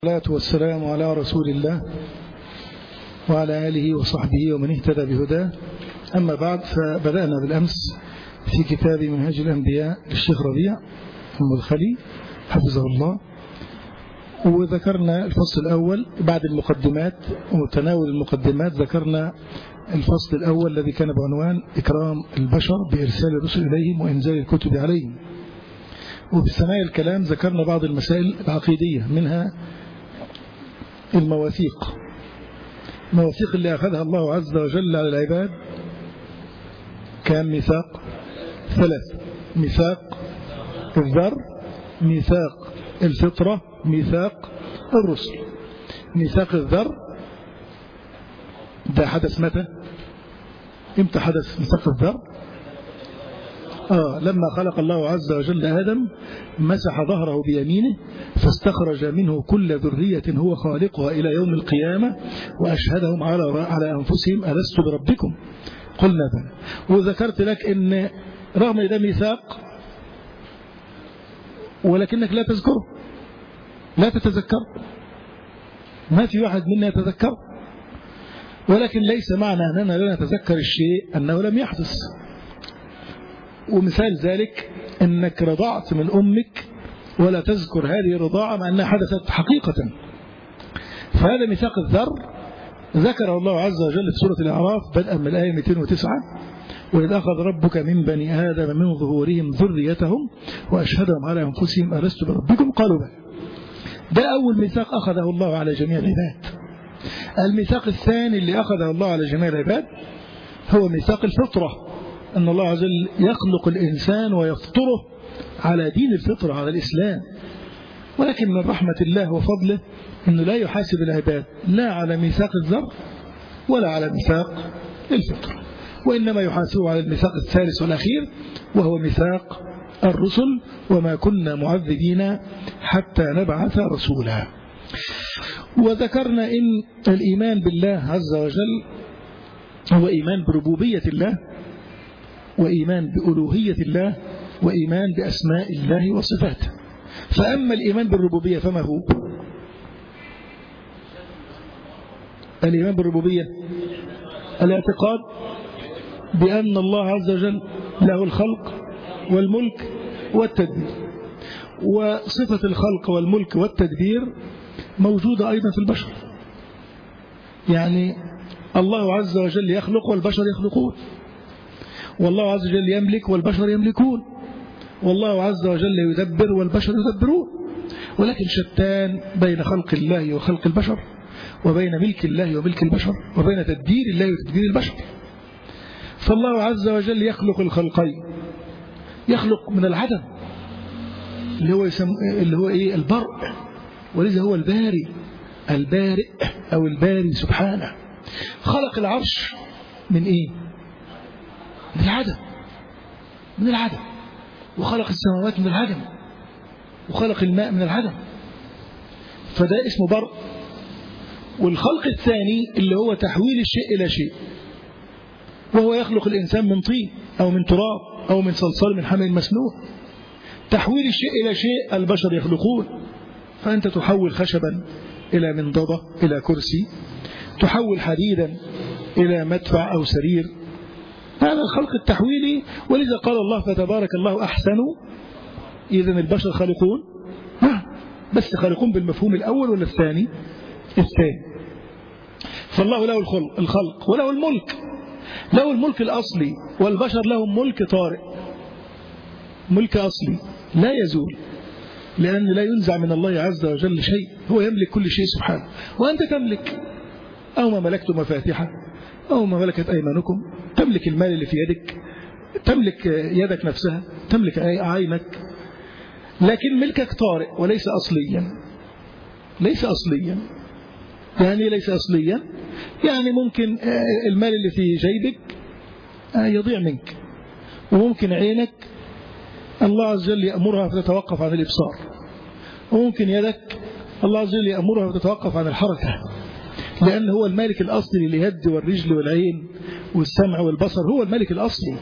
والصلاة والسلام على رسول الله وعلى آله وصحبه ومن اهتدى بهداه. أما بعد، فبدأنا بالأمس في كتاب منهاج الأنبياء للشيخ ربيع المدخلي حفظه الله، وذكرنا الفصل الأول بعد المقدمات وتناول المقدمات. ذكرنا الفصل الأول الذي كان بعنوان إكرام البشر بإرسال الرسل إليهم وإنزال الكتب عليهم. وفي ثنايا الكلام ذكرنا بعض المسائل العقيدية، منها المواثيق اللي أخذها الله عز وجل على العباد. كان ميثاق ثلاث: ميثاق الذر، ميثاق الفطرة، ميثاق الرسل. ميثاق الذر ده حدث امتى حدث ميثاق الذر؟ لما خلق الله عز وجل آدم مسح ظهره بيمينه فاستخرج منه كل ذرية هو خالقها إلى يوم القيامة وأشهدهم على أنفسهم ألست بربكم؟ قلنا بلى. وذكرت لك إن رغم إن ده ميثاق ولكنك لا تذكره، لا تتذكر، ما في واحد منا يتذكر، ولكن ليس معنى أننا لا نتذكر الشيء أنه لم يحدث. ومثال ذلك أنك رضعت من أمك ولا تذكر هذه الرضاعة مع أنها حدثت حقيقة. فهذا ميثاق الذر ذكر الله عز وجل في سورة الأعراف بدءا من الآية 209: وإذ أخذ ربك من بني آدم من ظهورهم ذريتهم وأشهدهم على أنفسهم ألست بربكم؟ قالوا بلى. ده أول ميثاق أخذه الله على جميع العباد. الميثاق الثاني اللي أخذه الله على جميع العباد هو ميثاق الفطرة، أن الله عز وجل يخلق الإنسان ويفطره على دين الفطرة، على الإسلام. ولكن من رحمة الله وفضله أنه لا يحاسب العباد لا على ميثاق الذر ولا على ميثاق الفطرة، وإنما يحاسبه على الميثاق الثالث والأخير وهو ميثاق الرسل: وما كنا معذبين حتى نبعث رسولا. وذكرنا إن الإيمان بالله عز وجل هو إيمان بربوبية الله، وإيمان بألوهية الله، وإيمان بأسماء الله وصفاته. فأما الإيمان بالربوبية فما هو؟ الإيمان بالربوبية الاعتقاد بأن الله عز وجل له الخلق والملك والتدبير، وصفة الخلق والملك والتدبير موجودة أيضا في البشر. يعني الله عز وجل يخلق والبشر يخلقون، والله عز وجل يملك والبشر يملكون، والله عز وجل يدبر والبشر يدبرون. ولكن شتان بين خلق الله وخلق البشر، وبين ملك الله وملك البشر، وبين تدبير الله وتدبير البشر. فالله عز وجل يخلق الخلقين، يخلق من العدم اللي هو إيه؟ البرء، ولذا هو البارئ أو الباري سبحانه. خلق العرش من إيه؟ من العدم، وخلق السماوات من العدم، وخلق الماء من العدم، فده اسمه برء. والخلق الثاني اللي هو تحويل الشيء إلى شيء، وهو يخلق الإنسان من طين أو من تراب أو من صلصال من حمأ مسنون. تحويل الشيء إلى شيء البشر يخلقون، فأنت تحول خشبا إلى منضدة إلى كرسي، تحول حديدا إلى مدفع أو سرير. هذا الخلق التحويلي. ولذا قال الله فتبارك الله أحسن. إذن البشر خالقون، بس خالقون بالمفهوم الأول ولا الثاني؟ الثاني. فالله له الخلق وله الملك، له الملك الأصلي، والبشر لهم ملك طارئ، ملك أصلي لا يزول، لأن لا ينزع من الله عز وجل شيء، هو يملك كل شيء سبحانه. وأنت تملك، أو ما ملكت مفاتحه أو ما ملكت أيمانكم، تملك المال اللي في يدك، تملك يدك نفسها، تملك عينك، لكن ملكك طارئ وليس أصليا. ليس أصليا يعني ليس أصليا يعني ممكن المال اللي في جيبك يضيع منك، وممكن عينك الله عز وجل يأمرها فتتوقف عن الإبصار، وممكن يدك الله عز وجل يأمرها فتتوقف عن الحركة، لأن هو المالك الأصلي لليد والرجل والعين والسمع والبصر، هو المالك الأصلي.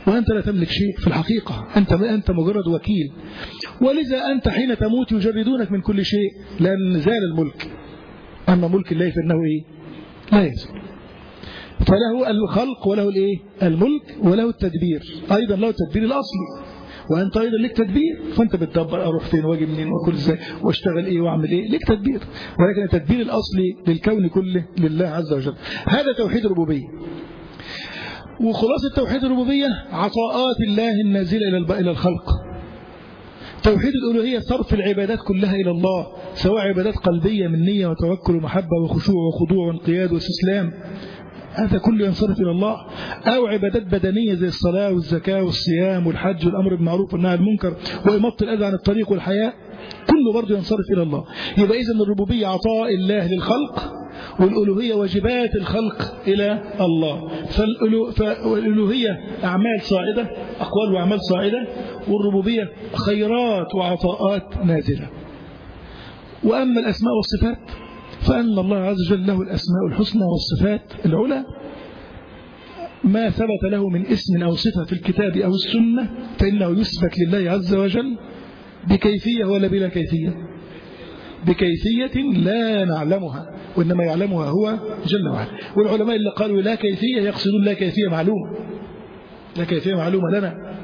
وأنت لا تملك شيء في الحقيقة، أنت مجرد وكيل. ولذا أنت حين تموت يجردونك من كل شيء، لأن زال الملك. أما ملك الله فإنه إيه؟ لا يزال. فله الخلق وله الإيه؟ الملك وله التدبير، أيضا له التدبير الأصلي، وأنت أيضا لك تدبير. فأنت بتدبر أروح فين واجي منين وأكل إزاي واشتغل إيه وأعمل إيه، لك تدبير. ولكن التدبير الأصلي للكون كله لله عز وجل. هذا توحيد الربوبية. وخلاصة توحيد الربوبية عطاءات الله النازلة إلى الخلق. توحيد الألوهية صرف العبادات كلها إلى الله، سواء عبادات قلبية من نية وتوكل ومحبة وخشوع وخضوع وانقياد واستسلام، هذا كله ينصرف إلى الله، أو عبادات بدنية زي الصلاة والزكاة والصيام والحج والأمر بالمعروف والنهي عن المنكر وإماطة الأذى عن الطريق والحياة، كله برضه ينصرف إلى الله. يبقى إذن الربوبية عطاء الله للخلق، والألوهية واجبات الخلق إلى الله. فالألوهية أعمال صاعدة، أقوال وأعمال صاعدة، والربوبية خيرات وعطاءات نازلة. وأما الأسماء والصفات فأن الله عز وجل له الأسماء الحسنى والصفات العلى، ما ثبت له من اسم أو صفة في الكتاب أو السنة فإنه يثبت لله عز وجل بكيفية ولا بلا كيفية؟ بكيفية لا نعلمها، وإنما يعلمها هو جل وعلا. والعلماء اللي قالوا لا كيفية يقصدون لا كيفية معلومة، لا كيفية معلومة لنا.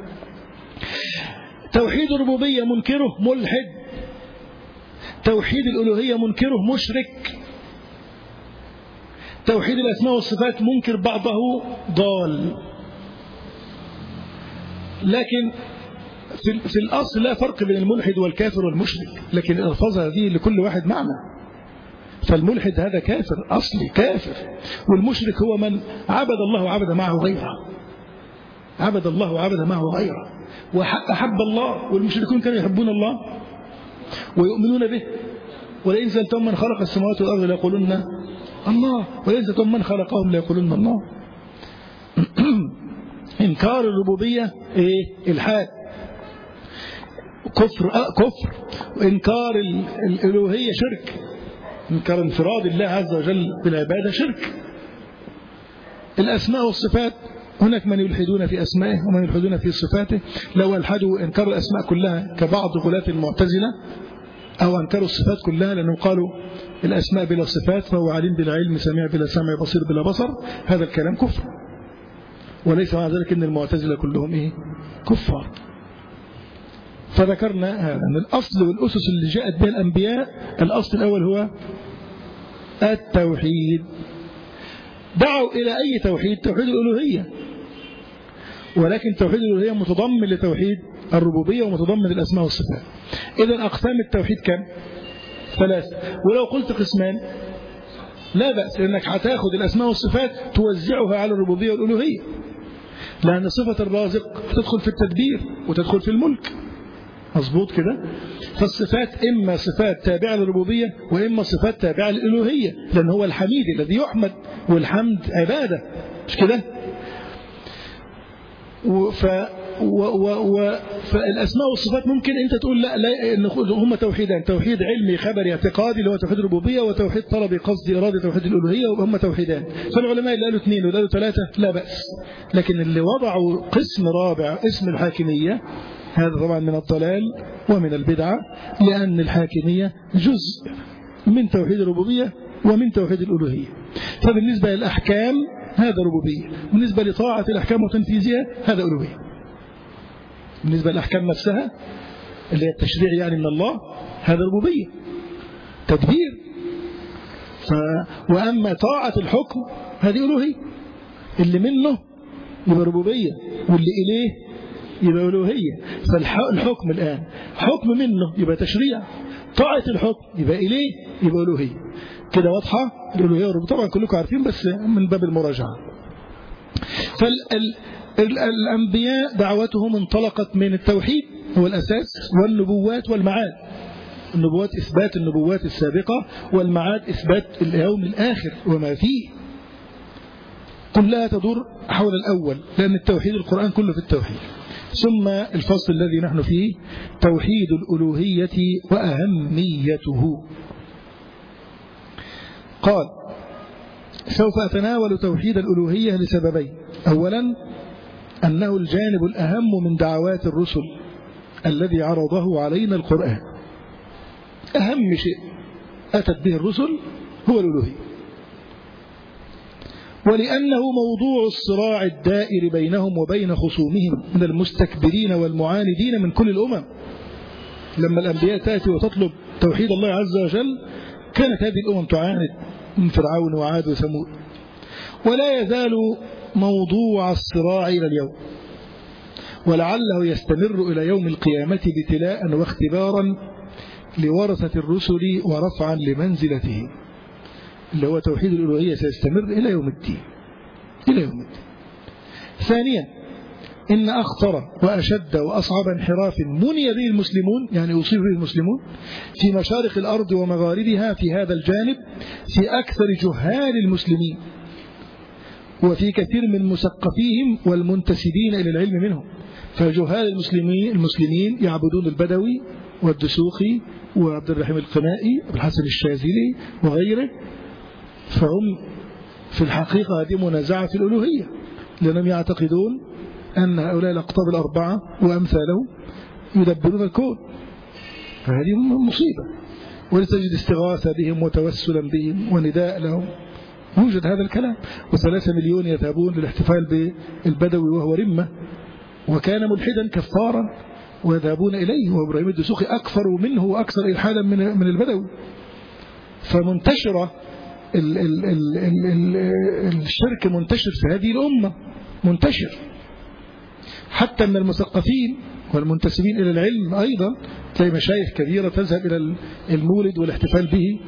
توحيد الربوبية منكره ملحد، توحيد الألوهية منكره مشرك، توحيد الأسماء والصفات منكر بعضه ضال. لكن في الأصل لا فرق بين الملحد والكافر والمشرك، لكن الألفاظ هذه لكل واحد معنى. فالملحد هذا كافر أصلي كافر، والمشرك هو من عبد الله وعبد معه غيره، عبد الله وعبد معه غيره وأحب الله. والمشركون كانوا يحبون الله ويؤمنون به. ولئن سألتهم من خلق السماوات والأرض ليقولن الله، ولئن سألتهم من خلقهم ليقولن الله. إنكار الربوبية إيه؟ الحاد، كفر وإنكار الألوهية شرك، إنكار انفراد الله عز وجل بالعبادة شرك. الأسماء والصفات هناك من يلحدون في أسمائه ومن يلحدون في صفاته. لو ألحدوا إنكار الأسماء كلها كبعض غلاة المعتزلة، أو أنكروا الصفات كلها لأنهم قالوا الأسماء بلا صفات فهو عليم بلا علم، سميع بلا سمع، بصير بلا بصر، هذا الكلام كفر. وليس مع ذلك أن المعتزلة كلهم إيه؟ كفار. فذكرنا هذا أن الأصل والأسس اللي جاءت بها الأنبياء، الأصل الأول هو التوحيد. دعوا إلى أي توحيد؟ توحيد الألوهية. ولكن توحيد الألوهية متضمن لتوحيد الربوبية ومتضمن الأسماء والصفات. إذن أقسام التوحيد كم؟ 3. ولو قلت قسمان لا بأس، لأنك هتاخد الأسماء والصفات توزعها على الربوبية والألوهية، لأن صفة الرازق تدخل في التدبير وتدخل في الملك، مظبوط كده. فالصفات إما صفات تابعة للربوبية وإما صفات تابعة للألوهية، لأن هو الحميد الذي يحمد، والحمد عبادة، مش كده؟ فالأسماء والصفات ممكن أنت تقول لا هم توحيدان، توحيد علمي خبري اعتقادي اللي هو توحيد الربوبية، وتوحيد طلبي قصدي إرادي توحيد الألوهية، وهم توحيدان. فالعلماء اللي قالوا 2 واللي قالوا 3 لا بأس. لكن اللي وضعوا قسم رابع اسم الحاكمية، هذا طبعا من الضلال ومن البدعة، لأن الحاكمية جزء من توحيد الربوبية ومن توحيد الألوهية. فبالنسبة للأحكام هذا ربوبية، بالنسبة لطاعة الأحكام وتنفيذها هذا ألوهية. بالنسبة للأحكام نفسها اللي هي التشريع يعني من الله، هذا ربوبية تدبير. وأما طاعة الحكم هذه ألوهية، اللي منه يبقى ربوبية واللي إليه يبقى ألوهية. فالحكم الآن حكم منه يبقى تشريع، طاعة الحكم يبقى إليه يبقى ألوهية. كده واضحة الألوهية والربوبية، طبعا كلكم عارفين بس من باب المراجعة. فالأنبياء دعوتهم انطلقت من التوحيد هو الأساس، والنبوات والمعاد. النبوات إثبات النبوات السابقة، والمعاد إثبات اليوم الآخر وما فيه، كلها تدور حول الأول، لأن التوحيد القرآن كله في التوحيد. ثم الفصل الذي نحن فيه توحيد الألوهية وأهميته. قال سوف أتناول توحيد الألوهية لسببين. أولا أنه الجانب الأهم من دعوات الرسل الذي عرضه علينا القرآن. أهم شيء أتت به الرسل هو الألوهية، ولأنه موضوع الصراع الدائر بينهم وبين خصومهم من المستكبرين والمعاندين من كل الأمم. لما الأنبياء تأتي وتطلب توحيد الله عز وجل كانت هذه الأمم تعاند من فرعون وعاد وثمود، ولا يزال موضوع الصراع إلى اليوم، ولعله يستمر إلى يوم القيامة ابتلاء واختبارا لورثة الرسل ورفعا لمنزلتهم، اللي هو توحيد الألوهية سيستمر إلى يوم الدين. ثانيا، إن أخطر وأشد وأصعب انحراف مني به المسلمون، يعني أصيب به المسلمون في مشارق الأرض ومغاربها في هذا الجانب في أكثر جهال المسلمين وفي كثير من مثقفيهم والمنتسبين إلى العلم منهم. فجهال المسلمين يعبدون البدوي والدسوقي وعبد الرحيم القنائي والحسن الشاذلي وغيره، فهم في الحقيقة هذه منازعة في الألوهية، لأنهم يعتقدون أن هؤلاء الأقطاب الأربعة وأمثالهم يدبرون الكون، فهذه مصيبة. ولتجد استغاثة بهم وتوسلا بهم ونداء لهم، يوجد هذا الكلام. و3 مليون يذهبون للاحتفال بالبدوي وهو رمة وكان ملحدا كفارا ويذهبون إليه، وإبراهيم الدسوقي أكثر منه وأكثر إلحادا من البدوي. فمنتشرة الشرك منتشر في هذه الأمة، منتشر حتى من المثقفين والمنتسبين إلى العلم أيضا. تلاقي مشايخ كبيرة تذهب إلى المولد والاحتفال به.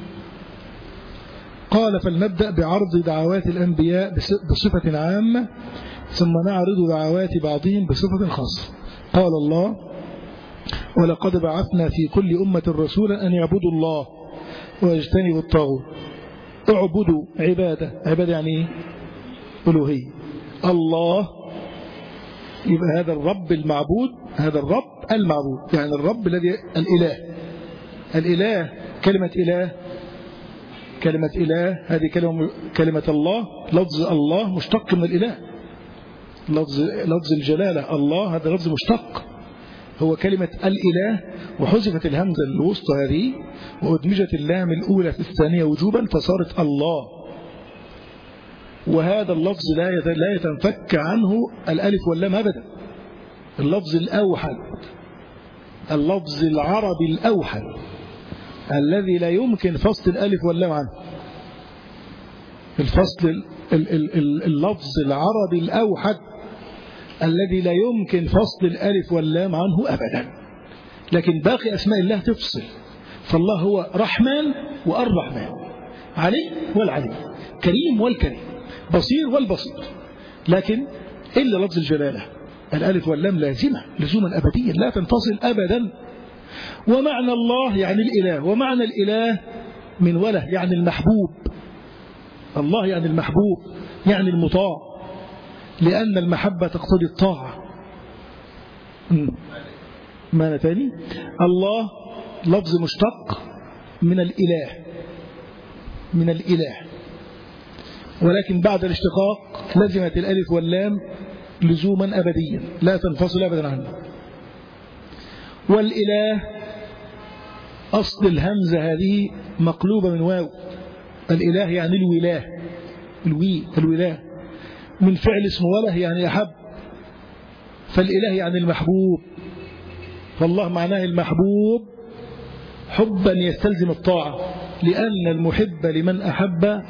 قال: فلنبدأ بعرض دعوات الأنبياء بصفة عامة، ثم نعرض دعوات بعضهم بصفة خاصة. قال الله: ولقد بعثنا في كل أمة رسولا أن يعبدوا الله ويجتنبوا الطاغوت. اعبدوا عبادة يعني ألوهية الله، يبقى هذا الرب المعبود، هذا الرب المعبود، يعني الرب الذي الإله. كلمة إله هذه كلمة الله، لفظ الله مشتق من الإله، لفظ الجلالة الله هذا لفظ مشتق، هو كلمة الإله، وحذفت الهمزة الوسطى هذه وأدمجت اللام الأولى في الثانية وجوبا فصارت الله. وهذا اللفظ لا يتنفك عنه الألف واللام أبدا. اللفظ الأوحد، اللفظ العربي الأوحد الذي لا يمكن فصل الألف واللام عنه، الفصل اللفظ العربي الأوحد الذي لا يمكن فصل الألف واللام عنه أبدا. لكن باقي أسماء الله تفصل، فالله هو رحمن والرحمن، علي والعلي، كريم والكريم، بصير والبصير، لكن إلا لفظ الجلالة الألف واللام لازمة لزوما أبديا لا تنفصل أبدا. ومعنى الله يعني الإله، ومعنى الإله من وله يعني المحبوب. الله يعني المحبوب يعني المطاع، لأن المحبة تقتضي الطاعة. معنى ثاني، الله لفظ مشتق من الإله، ولكن بعد الاشتقاق لزمت الألف واللام لزوما أبديا لا تنفصل أبدا عنه. والإله أصل الهمزة هذه مقلوبة من واو، الإله يعني الولاة من فعل اسم وله يعني أحب، فالإله يعني المحبوب، فالله معناه المحبوب حبا يستلزم الطاعة، لأن المحب لمن أحب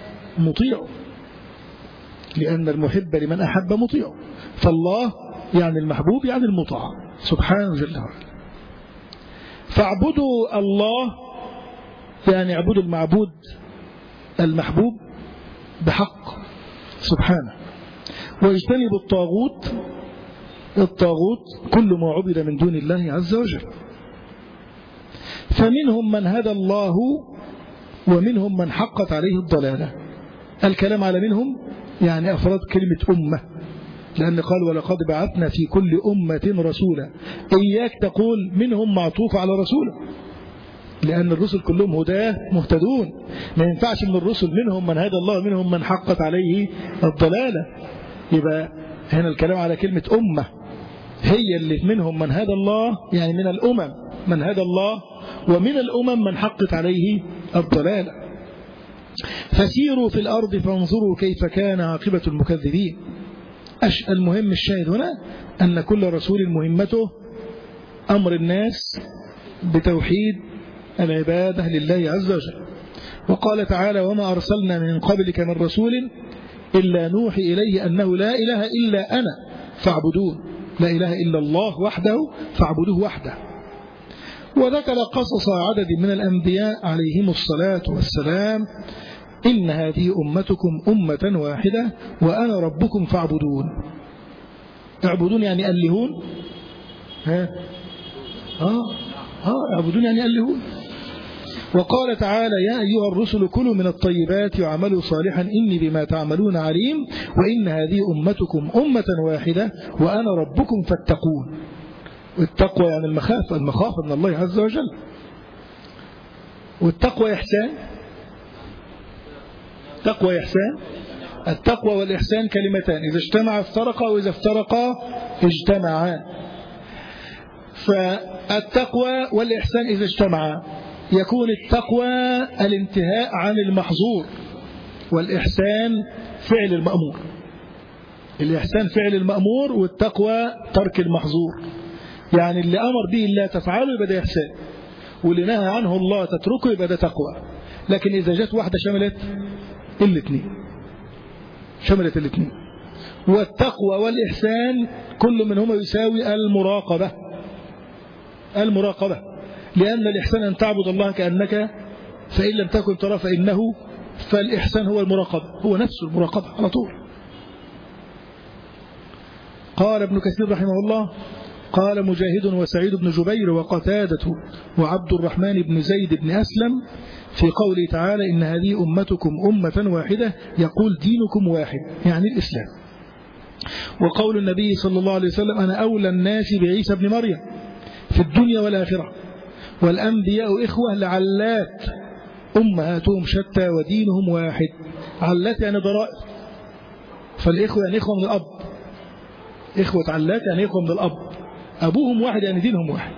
مطيع، فالله يعني المحبوب يعني المطاع سبحانه جل وعلا. فاعبدوا الله يعني اعبدوا المعبود المحبوب بحق سبحانه، واجتنبوا الطاغوت كل ما عبد من دون الله عز وجل. فمنهم من هدى الله ومنهم من حقت عليه الضلالة. الكلام على منهم يعني أفراد كلمة أمة، لأن قال ولقد بعثنا في كل أمة رسولا، إياك تقول منهم معطوف على رسوله، لأن الرسل كلهم هداه مهتدون، ما ينفعش من الرسل منهم من هدى الله ومنهم من حقت عليه الضلالة. يبقى هنا الكلام على كلمة أمة، هي اللي منهم من هدى الله، يعني من الأمم من هدى الله، ومن الأمم من حقت عليه الضلالة. فسيروا في الأرض فانظروا كيف كان عاقبة المكذبين. المهم الشاهد هنا أن كل رسول مهمته أمر الناس بتوحيد العبادة لله عز وجل. وقال تعالى: وما أرسلنا من قبلك من رسول إلا نوحي إليه أنه لا إله إلا أنا فاعبدون، لا إله إلا الله وحده فاعبدوه وحده. وذكر قصص عدد من الأنبياء عليهم الصلاة والسلام: إن هذه أمتكم أمة واحدة وأنا ربكم فاعبدون. اعبدون يعني ألهون، اعبدون يعني ألهون. وقال تعالى: يا أيها الرسل كلوا من الطيبات وعملوا صالحا إني بما تعملون عليم وإن هذه أمتكم أمة واحدة وأنا ربكم فاتقون. والتقوى يعني المخافة من الله عز وجل. والتقوى إحسان، تقوى إحسان. التقوى والإحسان كلمتان إذا اجتمعا افترقا وإذا افترقا اجتمعا. فالتقوى والإحسان إذا اجتمعا يكون التقوى الانتهاء عن المحظور، والإحسان فعل المأمور. الإحسان فعل المأمور والتقوى ترك المحظور. يعني اللي أمر به الله تفعله يبقى ده إحسان، واللي نهى عنه الله تتركه يبقى ده تقوى. لكن إذا جت واحدة شملت الاثنين، شملت الاثنين. والتقوى والإحسان كل منهما يساوي المراقبة. المراقبة، لأن الإحسان أن تعبد الله كأنك فإن لم تكن ترى فإنه، فالإحسان هو المراقبة، هو نفس المراقبة على طول. قال ابن كثير رحمه الله: قال مجاهد وسعيد بن جبير وقتادة وعبد الرحمن بن زيد بن أسلم في قوله تعالى: إن هذه أمتكم أمة واحدة، يقول دينكم واحد، يعني الإسلام. وقول النبي صلى الله عليه وسلم: أنا أولى الناس بعيسى بن مريم في الدنيا والآخرة والأنبياء إخوة لعلات أمهاتهم شتى ودينهم واحد. علات يعني ضرائر، فالإخوة يعني إخوة من الأب، إخوة علات يعني إخوة من الأب، أبوهم واحد يعني دينهم واحد.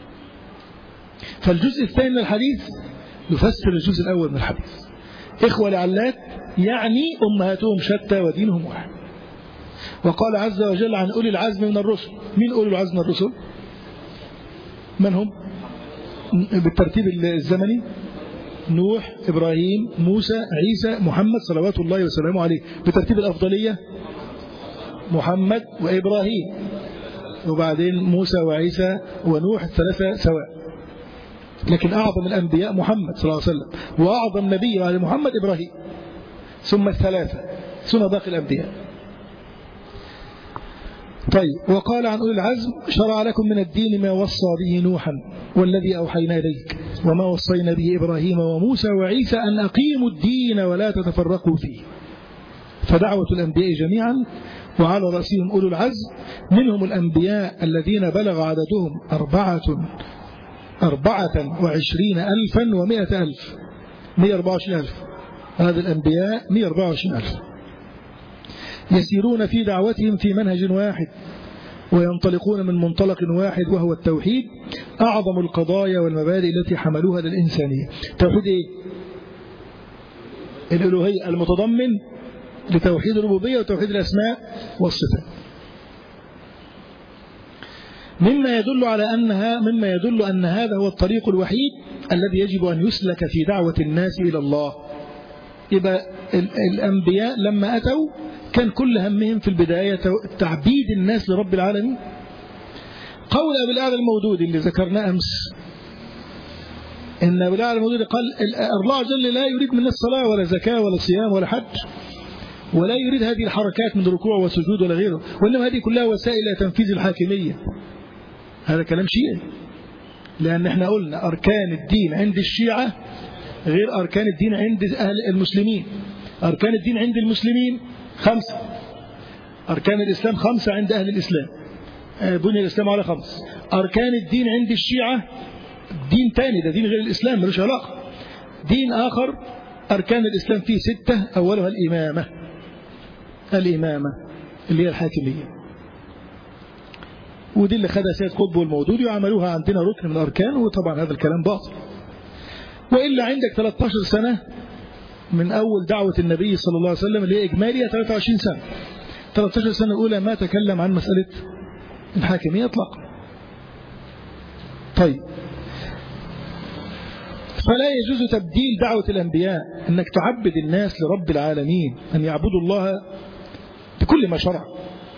فالجزء الثاني من الحديث يفسر الجزء الأول من الحديث. إخوة لعلات يعني أمهاتهم شتى ودينهم واحد. وقال عز وجل عن أولي العزم من الرسل. مين أولي العزم من الرسل؟ من هم بالترتيب الزمني؟ نوح، إبراهيم، موسى، عيسى، محمد صلوات الله وسلامه عليه. بترتيب الأفضلية محمد وإبراهيم، وبعدين موسى وعيسى ونوح، الثلاثة سواء. لكن أعظم الأنبياء محمد صلى الله عليه وسلم، وأعظم نبي بعد محمد إبراهيم، ثم الثلاثة، ثم باقي الأنبياء. طيب، وقال عن أولي العزم: شرع لكم من الدين ما وصى به نوحا والذي أوحينا إليك وما وصينا به إبراهيم وموسى وعيسى أن أقيموا الدين ولا تتفرقوا فيه. فدعوة الأنبياء جميعا، وعلى رأسهم أولو العزم، منهم الأنبياء الذين بلغ عددهم 24,100,000 124,000. هذا الأنبياء 124,000 يسيرون في دعوتهم في منهج واحد وينطلقون من منطلق واحد وهو التوحيد، أعظم القضايا والمبادئ التي حملوها للإنسانية. توحيد إيه؟ الألوهية، المتضمن لتوحيد الربوبية وتوحيد الأسماء والصفات. مما يدل أن هذا هو الطريق الوحيد الذي يجب أن يسلك في دعوة الناس إلى الله. يبقى الأنبياء لما أتوا كان كل همهم في البداية تعبيد الناس لرب العالمين. قول أبي الأعلى المودودي اللي ذكرناه أمس، إن أبي الأعلى المودودي قال: الله جل لا يريد منا الصلاة ولا زكاة ولا صيام ولا حج، ولا يريد هذه الحركات من ركوع وسجود ولا غيره، وإنما هذه كلها وسائل لتنفيذ الحاكمية. هذا كلام شيعي، لأن احنا قلنا أركان الدين عند الشيعة غير أركان الدين عند أهل المسلمين. أركان الدين عند المسلمين 5، أركان الإسلام 5 عند أهل الإسلام، بني الإسلام على 5. أركان الدين عند الشيعة دين تاني، ده دين غير الإسلام، ملوش علاقة، دين آخر. أركان الإسلام فيه 6، أولها الإمامة. اللي هي الحاكمية، ودي اللي خدها سيد قطب والمودودي وعملوها عندنا ركن من الأركان، وطبعا هذا الكلام باطل. وإلا عندك 13 سنة من أول دعوة النبي صلى الله عليه وسلم اللي هي إجمالية 23 سنة، 13 سنة الأولى ما تكلم عن مسألة الحاكمية اطلاقا. طيب، فلا يجوز تبديل دعوة الأنبياء أنك تعبد الناس لرب العالمين أن يعبدوا الله بكل ما شرع.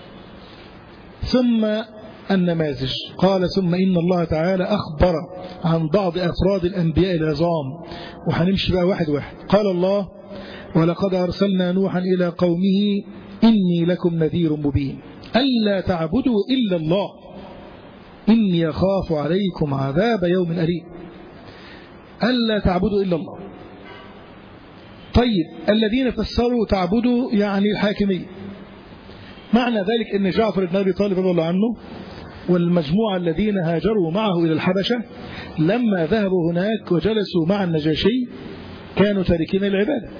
ثم النماذج، قال ثم إن الله تعالى أخبر عن بعض أفراد الأنبياء العظام، وهنمشي بقى واحد واحد. قال الله ولقد أرسلنا نوحا إلى قومه إني لكم نذير مبين ألا تعبدوا إلا الله إني يخاف عليكم عذاب يوم أليم. ألا تعبدوا إلا الله. طيب، الذين فسروا تعبدوا يعني الحاكمية، معنى ذلك أن جعفر بن أبي طالب رضي الله عنه والمجموعة الذين هاجروا معه إلى الحبشة لما ذهبوا هناك وجلسوا مع النجاشي كانوا تاركين العبادة،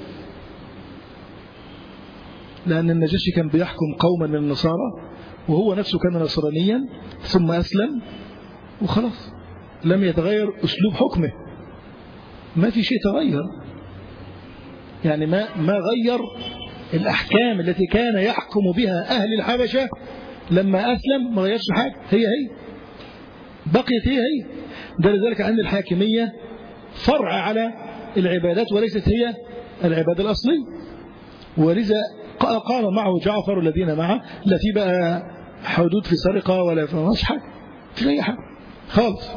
لأن النجاشي كان بيحكم قوما من النصارى وهو نفسه كان نصرانيا ثم أسلم وخلاص، لم يتغير أسلوب حكمه، ما في شيء تغير، يعني ما غير الأحكام التي كان يحكم بها أهل الحبشة لما أسلم، ما غيرش حاجة، هي بقيت هي. ده لذلك أن الحاكمية فرع على العبادات وليست هي العبادة الأصلية، ولذا قام معه جعفر والذين معه لا في بقى حدود في سرقة ولا في نصح حاجة، في أي حاجة خالص.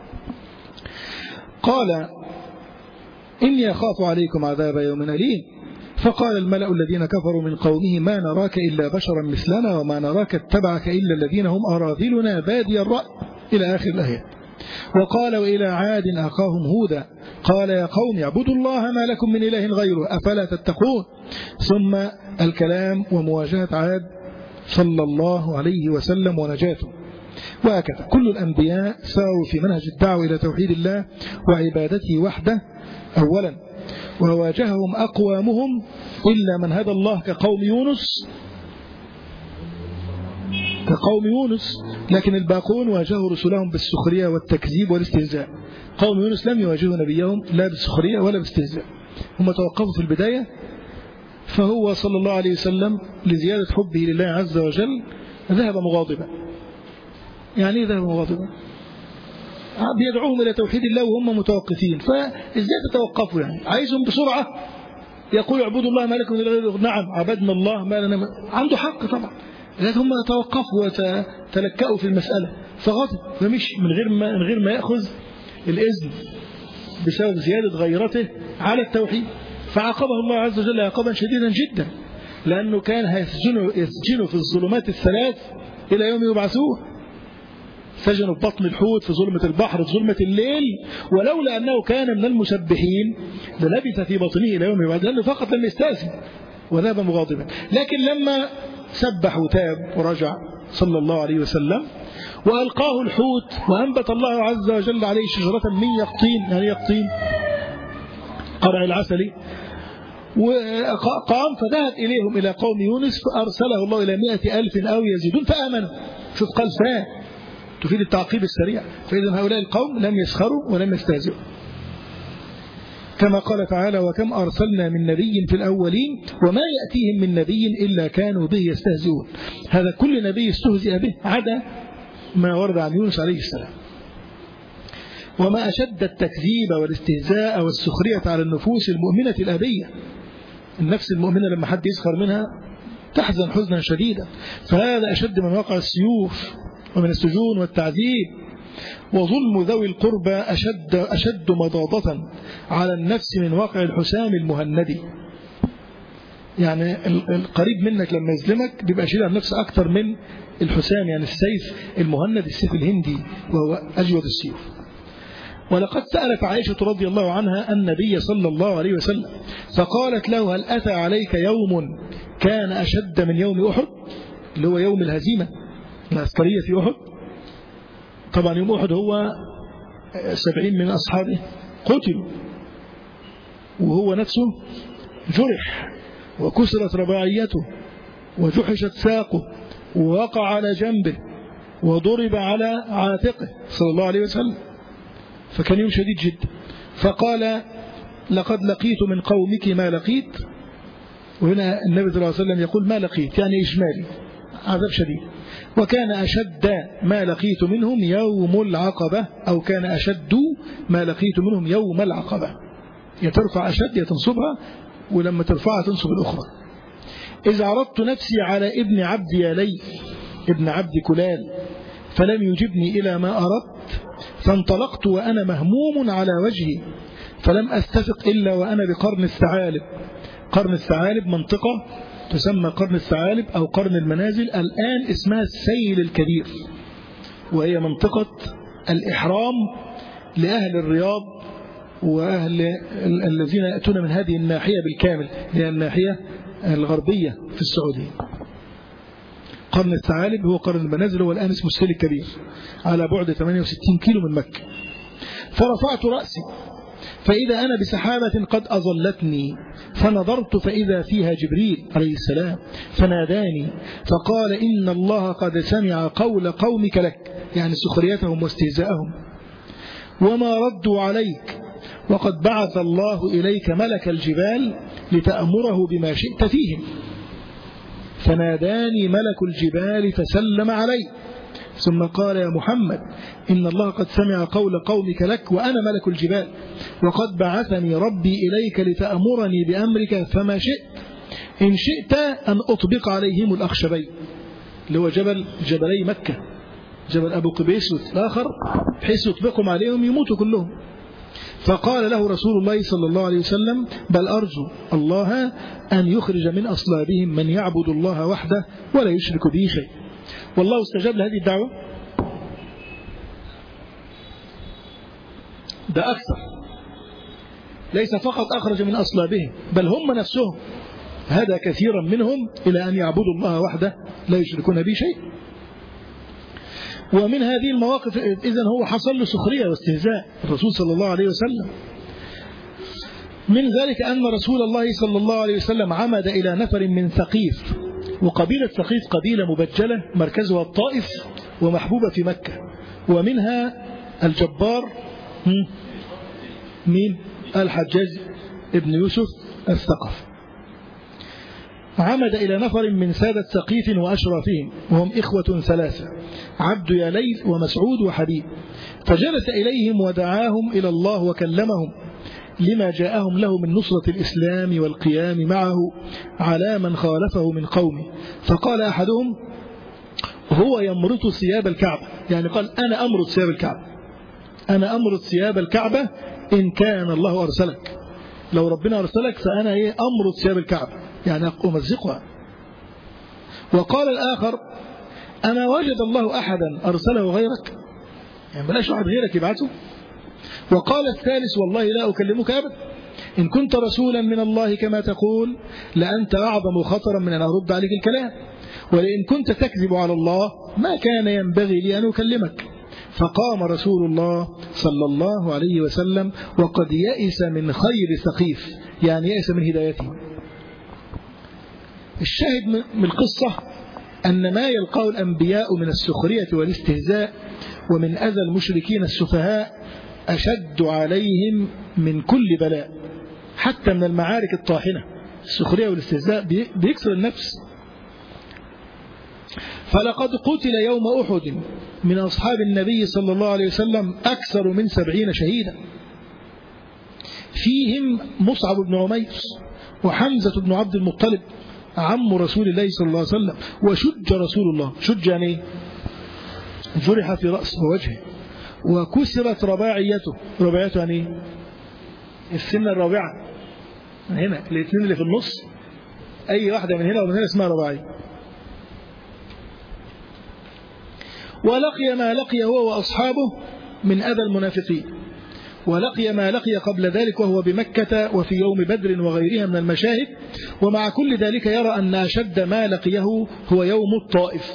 قال إني أخاف عليكم عذاب يوم أليم. فقال الملأ الذين كفروا من قومه ما نراك إلا بشرا مثلنا وما نراك اتبعك إلا الذين هم أراذلنا بادي الرأي إلى آخر الآية. وقال وإلى عاد أخاهم هودا قال يا قوم اعبدوا الله ما لكم من إله غيره أفلا تتقون. ثم الكلام ومواجهة عاد صلى الله عليه وسلم ونجاته. وهكذا كل الأنبياء ساروا في منهج الدعوة إلى توحيد الله وعبادته وحده أولا، وواجههم أقوامهم إلا من هدى الله كقوم يونس، لكن الباقون واجهوا رسلهم بالسخرية والتكذيب والاستهزاء. قوم يونس لم يواجهوا نبيهم لا بالسخرية ولا بالاستهزاء، هم توقفوا في البداية، فهو صلى الله عليه وسلم لزيادة حبه لله عز وجل ذهب مغاضبا. يعني ذهب مغاضبا بيدعوهم إلى توحيد الله وهم متوقفين، فإزاي تتوقفوا؟ يعني عايزهم بسرعة يقول اعبدوا الله ما لكم من إله غيره. نعم عبدنا الله ما لنا، عنده حق طبعا، لكن هم توقفوا وتلكأوا في المسألة فغضب فمشي من غير ما يأخذ الإذن بسبب زيادة غيرته على التوحيد، فعاقبه الله عز وجل عقابا شديدا جدا، لأنه كان يسجنه في الظلمات الثلاث إلى يوم يبعثوه. سجنوا في بطن الحوت، في ظلمة البحر، في ظلمة الليل، ولولا أنه كان من المسبحين للبث في بطنه إلى يوم يبعث، لأنه فقط لم يستأذن وذهب مغاضبا. لكن لما سبح وتاب ورجع صلى الله عليه وسلم وألقاه الحوت وأنبت الله عز وجل عليه شجرة من يقطين، يعني يقطين قرع العسل، وقام فذهب إليهم إلى قوم يونس فأرسله الله إلى 100,000 أو يزيدون فآمنوا. شوف قال تفيد التعقيب السريع، فإذا هؤلاء القوم لم يسخروا ولم يستهزئوا، كما قال تعالى وكم أرسلنا من نبي في الأولين وما يأتيهم من نبي إلا كانوا به يستهزئون. هذا كل نبي استهزئ به عدا ما ورد عن يونس عليه السلام. وما أشد التكذيب والاستهزاء والسخرية على النفوس المؤمنة الأبية. النفس المؤمنة لما حد يسخر منها تحزن حزنا شديدا، فهذا أشد من واقع السيوف ومن السجون والتعذيب. وظلم ذوي القربى أشد مضاضة على النفس من واقع الحسام المهندي. يعني القريب منك لما يظلمك بيبقى شيل عن نفسه أكثر من الحسام، يعني السيف المهند، السيف الهندي وهو أجود السيوف. ولقد سألت عائشة رضي الله عنها النبي صلى الله عليه وسلم فقالت له هل أتى عليك يوم كان أشد من يوم أحد، اللي هو يوم الهزيمة العسكرية في أحد. طبعا يوم أحد هو 70 من أصحابه قتلوا وهو نفسه جرح وكسرت رباعيته وجحشت ساقه ووقع على جنبه وضرب على عاتقه صلى الله عليه وسلم، فكان يوم شديد جدا. فقال لقد لقيت من قومك ما لقيت، وهنا النبي صلى الله عليه وسلم يقول ما لقيت يعني إجمالي عذاب شديد. وكان أشد ما لقيت منهم يوم العقبة، أو كان أشد ما لقيت منهم يوم العقبة، يترفع أشد يتنصبها، ولما ترفعها تنصب الأخرى. إذ عرضت نفسي على ابن عبد يالي ابن عبد كلال فلم يجبني إلى ما أردت، فانطلقت وأنا مهموم على وجهي، فلم أستفق إلا وأنا بقرن الثعالب. قرن الثعالب منطقة تسمى قرن الثعالب أو قرن المنازل، الآن اسمها السيل الكبير، وهي منطقة الإحرام لأهل الرياض وأهل الذين يأتون من هذه الناحية بالكامل، هي الناحية الغربية في السعودية. قرن الثعالب هو قرن المنازل، هو الآن اسمه السيل الكبير، على بعد 68 كيلو من مكة. فرفعت رأسي فإذا أنا بسحابة قد أظلتني، فنظرت فإذا فيها جبريل عليه السلام فناداني فقال إن الله قد سمع قول قومك لك، يعني سخريتهم واستهزاءهم، وما ردوا عليك، وقد بعث الله إليك ملك الجبال لتأمره بما شئت فيهم. فناداني ملك الجبال فسلم علي، ثم قال يا محمد إن الله قد سمع قول قومك لك وأنا ملك الجبال، وقد بعثني ربي إليك لتأمرني بأمرك فما شئت، إن شئت أن أطبق عليهم الأخشبين، اللي هو جبلي مكة، جبل أبو قبيس والآخر، بحيث يطبقهم عليهم يموتوا كلهم. فقال له رسول الله صلى الله عليه وسلم بل أرجو الله أن يخرج من أصلابهم من يعبد الله وحده ولا يشرك به شيء. والله استجاب لهذه الدعوة. ده أكثر، ليس فقط أخرج من أصلابهم بل هم نفسهم هذا كثيرا منهم إلى أن يعبدوا الله وحده لا يشركون به شيء. ومن هذه المواقف إذن هو حصل له سخرية واستهزاء الرسول صلى الله عليه وسلم. من ذلك أن رسول الله صلى الله عليه وسلم عمد إلى نفر من ثقيف، وقبيلة ثقيف قبيلة مبجلة مركزها الطائف ومحبوبة في مكة، ومنها الجبار مين؟ الحجاج ابن يوسف الثقف. عمد إلى نفر من سادة ثقيف وأشرافهم، وهم إخوة ثلاثة، عبد ياليل ومسعود وحبيب، فجلس إليهم ودعاهم إلى الله وكلمهم لما جاءهم له من نصرة الإسلام والقيام معه على من خالفه من قومه. فقال أحدهم هو يمرط ثياب الكعبة، يعني قال أنا أمرط ثياب الكعبة، أنا أمرط ثياب الكعبة إن كان الله أرسلك، لو ربنا أرسلك فأنا أمرط ثياب الكعبة، يعني أمزقها. وقال الآخر أما وجد الله أحدا أرسله غيرك، يعني بلاش واحد غيرك يبعثه. وقال الثالث والله لا أكلمك أبدا، إن كنت رسولا من الله كما تقول لأنت أعظم خطرا من أن أرد عليك الكلام، ولئن كنت تكذب على الله ما كان ينبغي لي أن أكلمك. فقام رسول الله صلى الله عليه وسلم وقد يئس من خير ثقيف، يعني يئس من هدايته. الشاهد من القصة أن ما يلقاه الأنبياء من السخرية والاستهزاء ومن أذى المشركين السفهاء أشد عليهم من كل بلاء، حتى من المعارك الطاحنة. السخرية والاستهزاء بيكسر النفس. فلقد قتل يوم أحد من أصحاب النبي صلى الله عليه وسلم أكثر من 70 شهيدا، فيهم مصعب بن عمير وحمزة بن عبد المطلب عم رسول الله صلى الله عليه وسلم. وشج رسول الله، شج يعني جرح في رأسه ووجهه، وكسرت رباعيته. رباعيته يعني السنة الرابعة، هنا الاثنين اللي في النص، أي واحدة من هنا ومن هنا اسمها رباعية. ولقي ما لقي هو وأصحابه من أذى المنافقين، ولقي ما لقي قبل ذلك وهو بمكة وفي يوم بدر وغيرها من المشاهد. ومع كل ذلك يرى أن أشد ما لقيه هو يوم الطائف،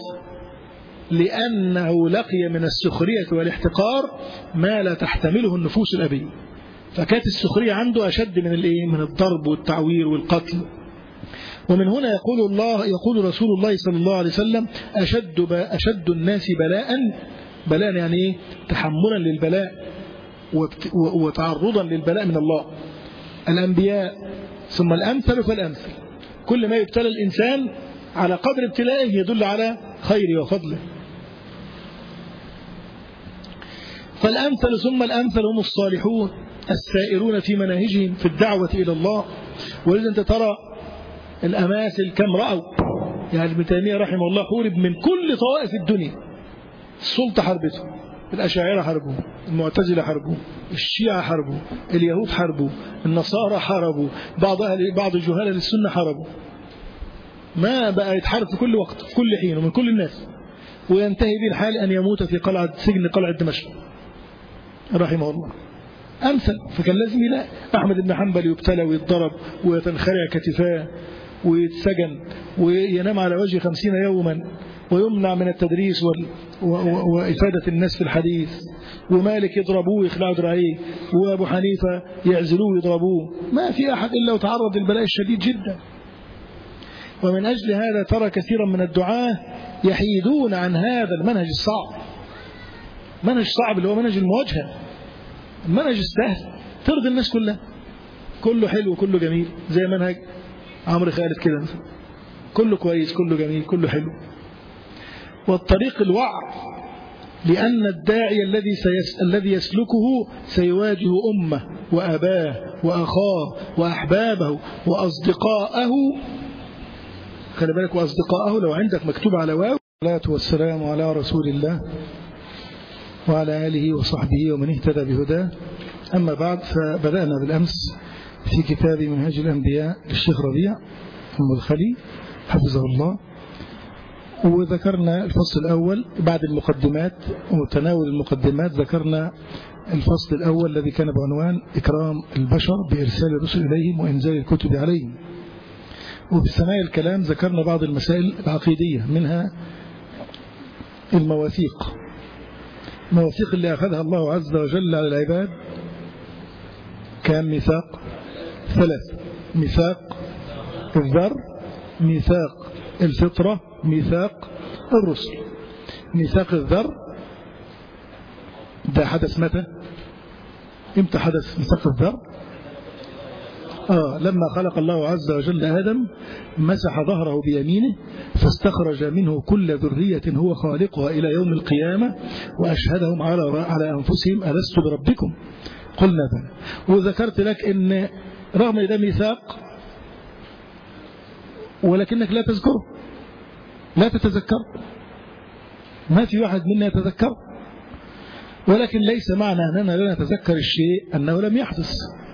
لأنه لقي من السخرية والاحتقار ما لا تحتمله النفوس الأبية. فكانت السخرية عنده أشد من من الضرب والتعوير والقتل. ومن هنا يقول رسول الله صلى الله عليه وسلم أشد الناس بلاء يعني إيه؟ تحملا للبلاء وتعرضا للبلاء من الله الأنبياء، ثم الأمثل فالأمثل. كل ما يبتلى الإنسان على قدر ابتلائه يدل على خيره وفضله. فالأمثل ثم الأمثل هم الصالحون السائرون في مناهجهم في الدعوة إلى الله. ولذا أنت ترى الأماثل كم رأوا. يعني ابن تيمية رحمه الله حورب من كل طوائف الدنيا. السلطة حربته، الأشاعرة حربوا، المعتزلة حربوا، الشيعة حربوا، اليهود حربوا، النصارى حربوا، بعض الجهال للسنة حربوا. ما بقى يتحارب في كل وقت في كل حين ومن كل الناس، وينتهي به الحال أن يموت في سجن قلعة دمشق رحمه الله. أمثل. فكان لازم يلاقي أحمد بن حنبل يبتلى ويتضرب ويتنخرع كتفاه ويتسجن وينام على وجه 50 يوما ويمنع من التدريس وإفادة الناس في الحديث، ومالك يضربوه ويخلعوا ذراعيه، وأبو حنيفة يعزلوه ويضربوه. ما في أحد إلا وتعرض للبلاء الشديد جدا. ومن أجل هذا ترى كثيرا من الدعاة يحيدون عن هذا المنهج الصعب. منهج صعب اللي هو منهج المواجهة. المنهج السهل ترضي الناس كلها، كله حلو وكله جميل، زي منهج عمرو خالد كده، كله كويس كله جميل كله حلو. والطريق الوعر، لأن الداعي الذي يسلكه سيواجه أمه وأباه وأخاه وأحبابه وأصدقاءه. خلي بالك، وأصدقاءه لو عندك مكتوب على واو. والصلاة والسلام على رسول الله وعلى آله وصحبه ومن اهتدى بهداه. أما بعد، فبدأنا بالأمس في كتاب منهج الأنبياء للشيخ ربيع المدخلي حفظه الله، وذكرنا الفصل الأول بعد المقدمات وتناول المقدمات. ذكرنا الفصل الأول الذي كان بعنوان إكرام البشر بإرسال الرسل إليهم وإنزال الكتب عليهم. وفي ثنايا الكلام ذكرنا بعض المسائل العقيدية، منها المواثيق اللي أخذها الله عز وجل على العباد. كان ميثاق 3: ميثاق الذر، ميثاق الفطرة، ميثاق الرسل. ميثاق الذر ده حدث متى؟ امتى حدث ميثاق الذر؟ لما خلق الله عز وجل آدم مسح ظهره بيمينه فاستخرج منه كل ذرية هو خالقها إلى يوم القيامة وأشهدهم على أنفسهم ألست بربكم؟ قلنا بلى. وذكرت لك إن رغم ده ميثاق ولكنك لا تذكره، لا تتذكر، ما في واحد منا يتذكر. ولكن ليس معنى أننا لا نتذكر الشيء أنه لم يحدث.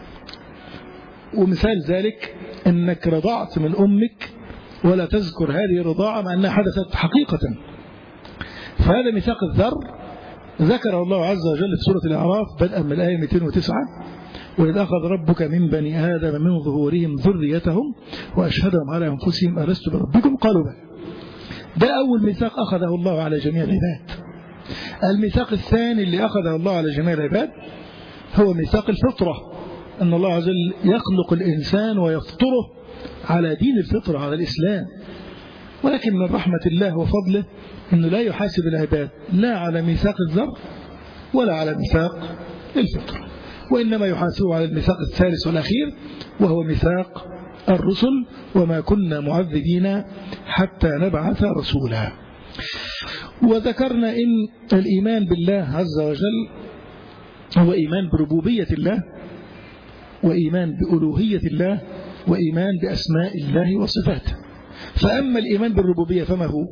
ومثال ذلك أنك رضعت من أمك ولا تذكر هذه الرضاعة مع أنها حدثت حقيقة. فهذا ميثاق الذر ذكر الله عز وجل في سورة الأعراف بدءا من الآية 209: وإذ أخذ ربك من بني آدم من ظهورهم ذريتهم وأشهدهم على أنفسهم ألست بربكم؟ قالوا بلى. ده أول ميثاق أخذه الله على جميع العباد. الميثاق الثاني اللي أخذه الله على جميع العباد هو ميثاق الفطرة، أن الله عز وجل يخلق الإنسان ويفطره على دين الفطرة، على الإسلام. ولكن من رحمة الله وفضله أنه لا يحاسب العباد لا على ميثاق الذر ولا على ميثاق الفطرة، وإنما يحاسبه على الميثاق الثالث والأخير وهو ميثاق الرسل: وما كنا معذبين حتى نبعث رسولا. وذكرنا إن الإيمان بالله عز وجل هو إيمان بربوبية الله، وإيمان بألوهية الله، وإيمان بأسماء الله وصفاته. فأما الإيمان بالربوبية فما هو؟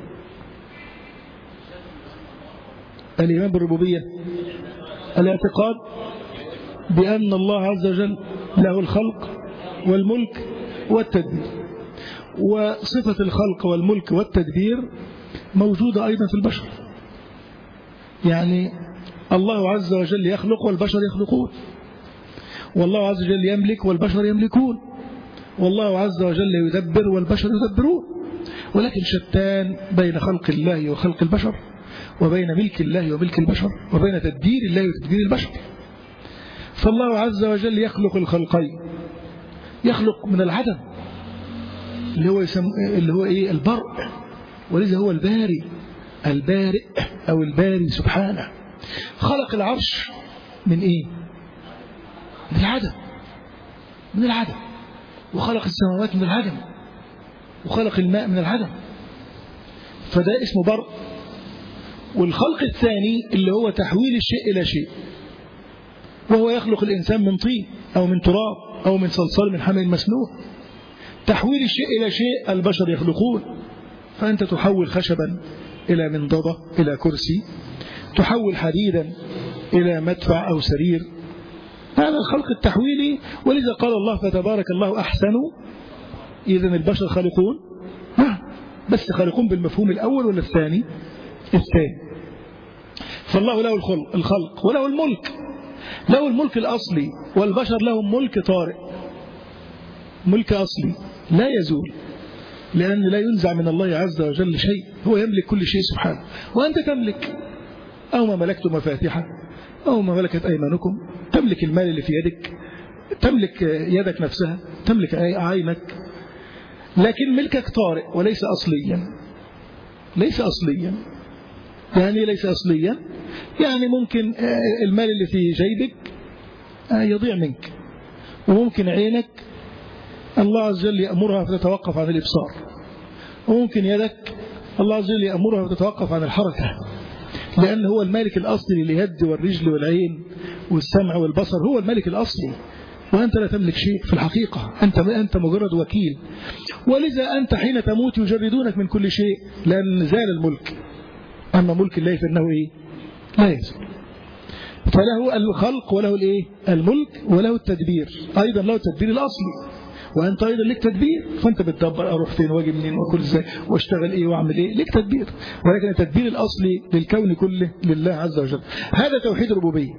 الإيمان بالربوبية الاعتقاد بأن الله عز وجل له الخلق والملك والتدبير، وصفة الخلق والملك والتدبير موجودة أيضا في البشر. يعني الله عز وجل يخلق والبشر يخلقون، والله عز وجل يملك والبشر يملكون، والله عز وجل يدبر والبشر يدبرون. ولكن شتان بين خلق الله وخلق البشر، وبين ملك الله وملك البشر، وبين تدبير الله وتدبير البشر. فالله عز وجل يخلق الخلقين، يخلق من العدم اللي هو إيه؟ البرء. ولذا هو البارئ أو الباري سبحانه. خلق العرش من إيه؟ من العدم. وخلق السماوات من العدم، وخلق الماء من العدم. فده اسمه برء. والخلق الثاني اللي هو تحويل الشيء إلى شيء، وهو يخلق الإنسان من طين أو من تراب أو من صلصال من حمأ مسنون. تحويل الشيء إلى شيء البشر يخلقون. فأنت تحول خشبا إلى منضدة إلى كرسي، تحول حديدا إلى مدفع أو سرير. هذا الخلق التحويلي. ولذا قال الله فتبارك الله أحسن. إذن البشر خالقون، بس خالقون بالمفهوم الأول ولا الثاني؟ الثاني. فالله له الخلق وله الملك. له الملك الأصلي، والبشر لهم ملك طارئ، ملك أصلي لا يزول، لأن لا ينزع من الله عز وجل شيء. هو يملك كل شيء سبحانه، وأنت تملك أو ما ملكت مفاتيحه أو ما ملكت أيمانكم. تملك المال اللي في يدك، تملك يدك نفسها، تملك عينك، لكن ملكك طارئ وليس أصليا. ليس أصليا يعني ليس أصليا يعني ممكن المال اللي في جيبك يضيع منك، وممكن عينك الله عز وجل يأمرها فتتوقف عن الإبصار، وممكن يدك الله عز وجل يأمرها فتتوقف عن الحركة، لأن هو المالك الأصلي لليد والرجل والعين والسمع والبصر. هو المالك الأصلي، وأنت لا تملك شيء في الحقيقة. أنت مجرد وكيل. ولذا أنت حين تموت يجردونك من كل شيء، لأن زال الملك. أما ملك الله فإنه إيه؟ لا يزال. فله الخلق وله الإيه؟ الملك، وله التدبير أيضا، له التدبير الأصلي. وأنت أيضا لك تدبير، فأنت بتدبر أروح فين واجي منين وأكل إزاي واشتغل إيه وأعمل إيه، لك تدبير. ولكن التدبير الأصلي للكون كله لله عز وجل. هذا توحيد الربوبية.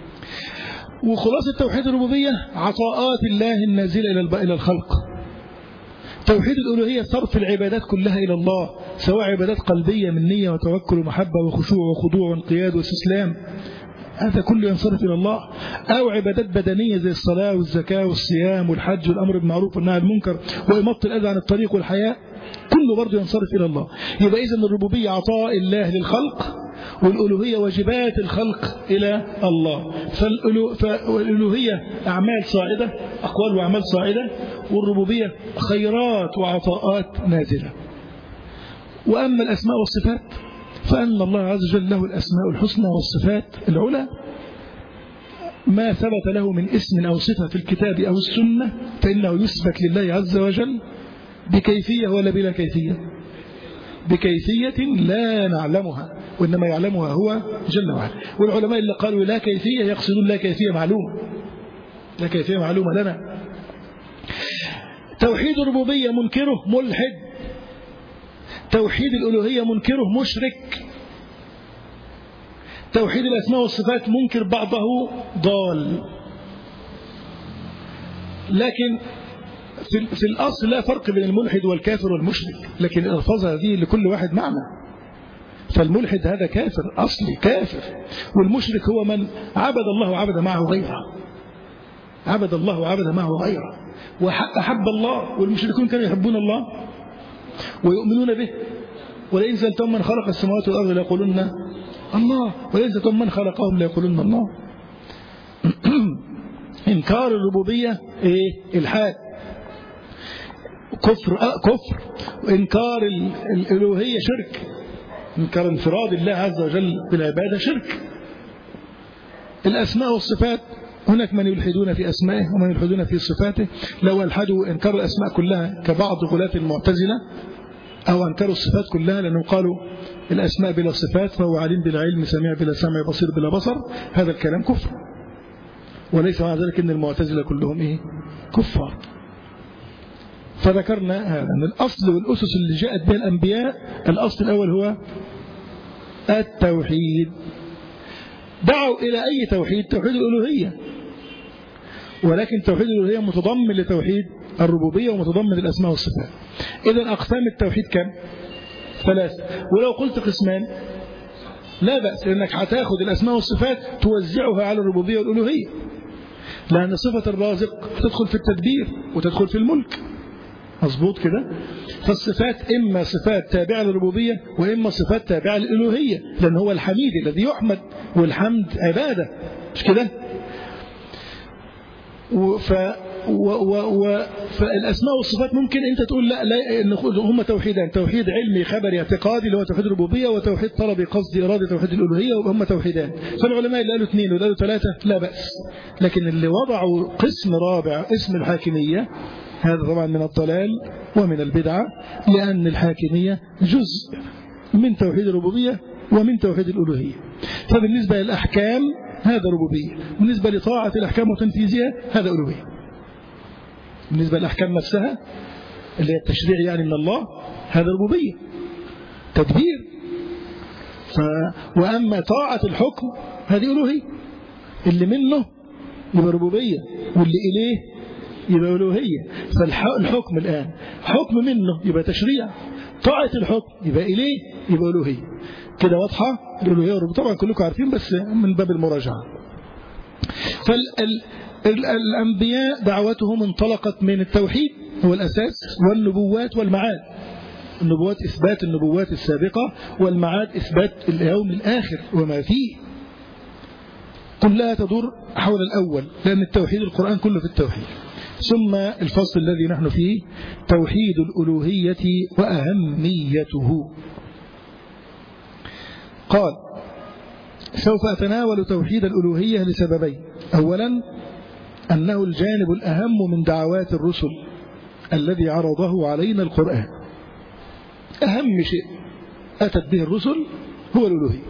وخلاصة توحيد الربوبية عطاءات الله النازلة إلى الخلق. توحيد الألوهية صرف العبادات كلها إلى الله، سواء عبادات قلبية من نية وتوكل ومحبة وخشوع وخضوع وانقياد واستسلام، هذا كله ينصرف إلى الله، أو عبادات بدنية زي الصلاة والزكاة والصيام والحج والأمر بالمعروف والنهي عن المنكر وإماطة الأذى عن الطريق والحياء، كله برضه ينصرف إلى الله. يبقى إذن الربوبية عطاء الله للخلق، والألوهية واجبات الخلق إلى الله. فالألوهية أعمال صاعدة، أقوال وأعمال صاعدة، والربوبية خيرات وعطاءات نازلة. وأما الأسماء والصفات فأن الله عز وجل له الأسماء الحسنى والصفات العلى، ما ثبت له من اسم أو صفة في الكتاب أو السنة فإنه يثبت لله عز وجل بكيفية ولا بلا كيفية؟ بكيفية لا نعلمها، وإنما يعلمها هو جل وعلا. والعلماء اللي قالوا لا كيفية يقصدون لا كيفية معلومة، لا كيفية معلومة لنا. توحيد الربوبية منكره ملحد، توحيد الألوهية منكره مشرك، توحيد الأسماء والصفات منكر بعضه ضال. لكن في الأصل لا فرق بين الملحد والكافر والمشرك، لكن الألفاظ هذه لكل واحد معنى. فالملحد هذا كافر أصلي كافر، والمشرك هو من عبد الله وعبد معه غيره، عبد الله وعبد معه غيره وأحب الله. والمشركون كانوا يحبون الله ويؤمنون به. ولئن سألتم من خلق السماوات والأرض ليقولن الله، ولئن سألتم من خلقهم ليقولن الله. إنكار الربوبية إلحاد، كفر وإنكار الألوهية شرك، إنكار انفراد الله عز وجل بالعبادة شرك. الأسماء والصفات هناك من يلحدون في أسمائه ومن يلحدون في صفاته. لو ألحدوا إنكار الأسماء كلها كبعض غلاة المعتزلة، أو أنكروا الصفات كلها لأنهم قالوا الأسماء بلا صفات فهو عليم بلا علم، سميع بلا سمع، بصير بلا بصر. هذا الكلام كفر، وليس مع ذلك أن المعتزلة كلهم كفار. فذكرنا هذا من الأصل والأسس اللي جاءت بها الأنبياء. الأصل الأول هو التوحيد. دعوا إلى أي توحيد؟ توحيد الألوهية، ولكن توحيد الألوهية متضمن لتوحيد الربوبية ومتضمن الأسماء والصفات. إذن أقسام التوحيد كم؟ 3. ولو قلت قسمان لا بأس، لأنك هتاخد الأسماء والصفات توزعها على الربوبية والألوهية، لأن صفة الرازق تدخل في التدبير وتدخل في الملك، مظبوط كده. فالصفات إما صفات تابعة للربوبية وإما صفات تابعة للألوهية، لأن هو الحميد الذي يحمد، والحمد عبادة، مش كده؟ فالأسماء والصفات ممكن أنت تقول لا هم توحيدان، توحيد علمي خبري اعتقادي اللي هو توحيد الربوبية، وتوحيد طلبي قصدي إرادي توحيد الألوهية، وهم توحيدان. فالعلماء اللي قالوا 2 واللي قالوا 3 لا بأس، لكن اللي وضعوا قسم رابع اسم الحاكمية هذا طبعا من الضلال ومن البدعة، لأن الحاكمية جزء من توحيد الربوبية ومن توحيد الألوهية. فبالنسبة للأحكام هذا ربوبية، بالنسبة لطاعة الأحكام وتنفيذها هذا ألوهية. بالنسبة للأحكام نفسها اللي هي التشريع يعني من الله هذا ربوبية تدبير. وأما طاعة الحكم هذه ألوهية، اللي منه يبقى ربوبية واللي إليه يبقى ألوهية. فالحكم الآن حكم منه يبقى تشريع، طاعة الحكم يبقى إليه يبقى ألوهية. كده واضحة الألوهية والربوبية طبعا كلكم عارفين، بس من باب المراجعة. فالأنبياء دعوتهم انطلقت من التوحيد هو الأساس، والنبوات والمعاد. النبوات إثبات النبوات السابقة، والمعاد إثبات اليوم الآخر وما فيه، كلها تدور حول الأول، لأن التوحيد القرآن كله في التوحيد. ثم الفصل الذي نحن فيه توحيد الألوهية وأهميته. قال: سوف أتناول توحيد الألوهية لسببين. أولا أنه الجانب الأهم من دعوات الرسل الذي عرضه علينا القرآن. أهم شيء أتت به الرسل هو الألوهية،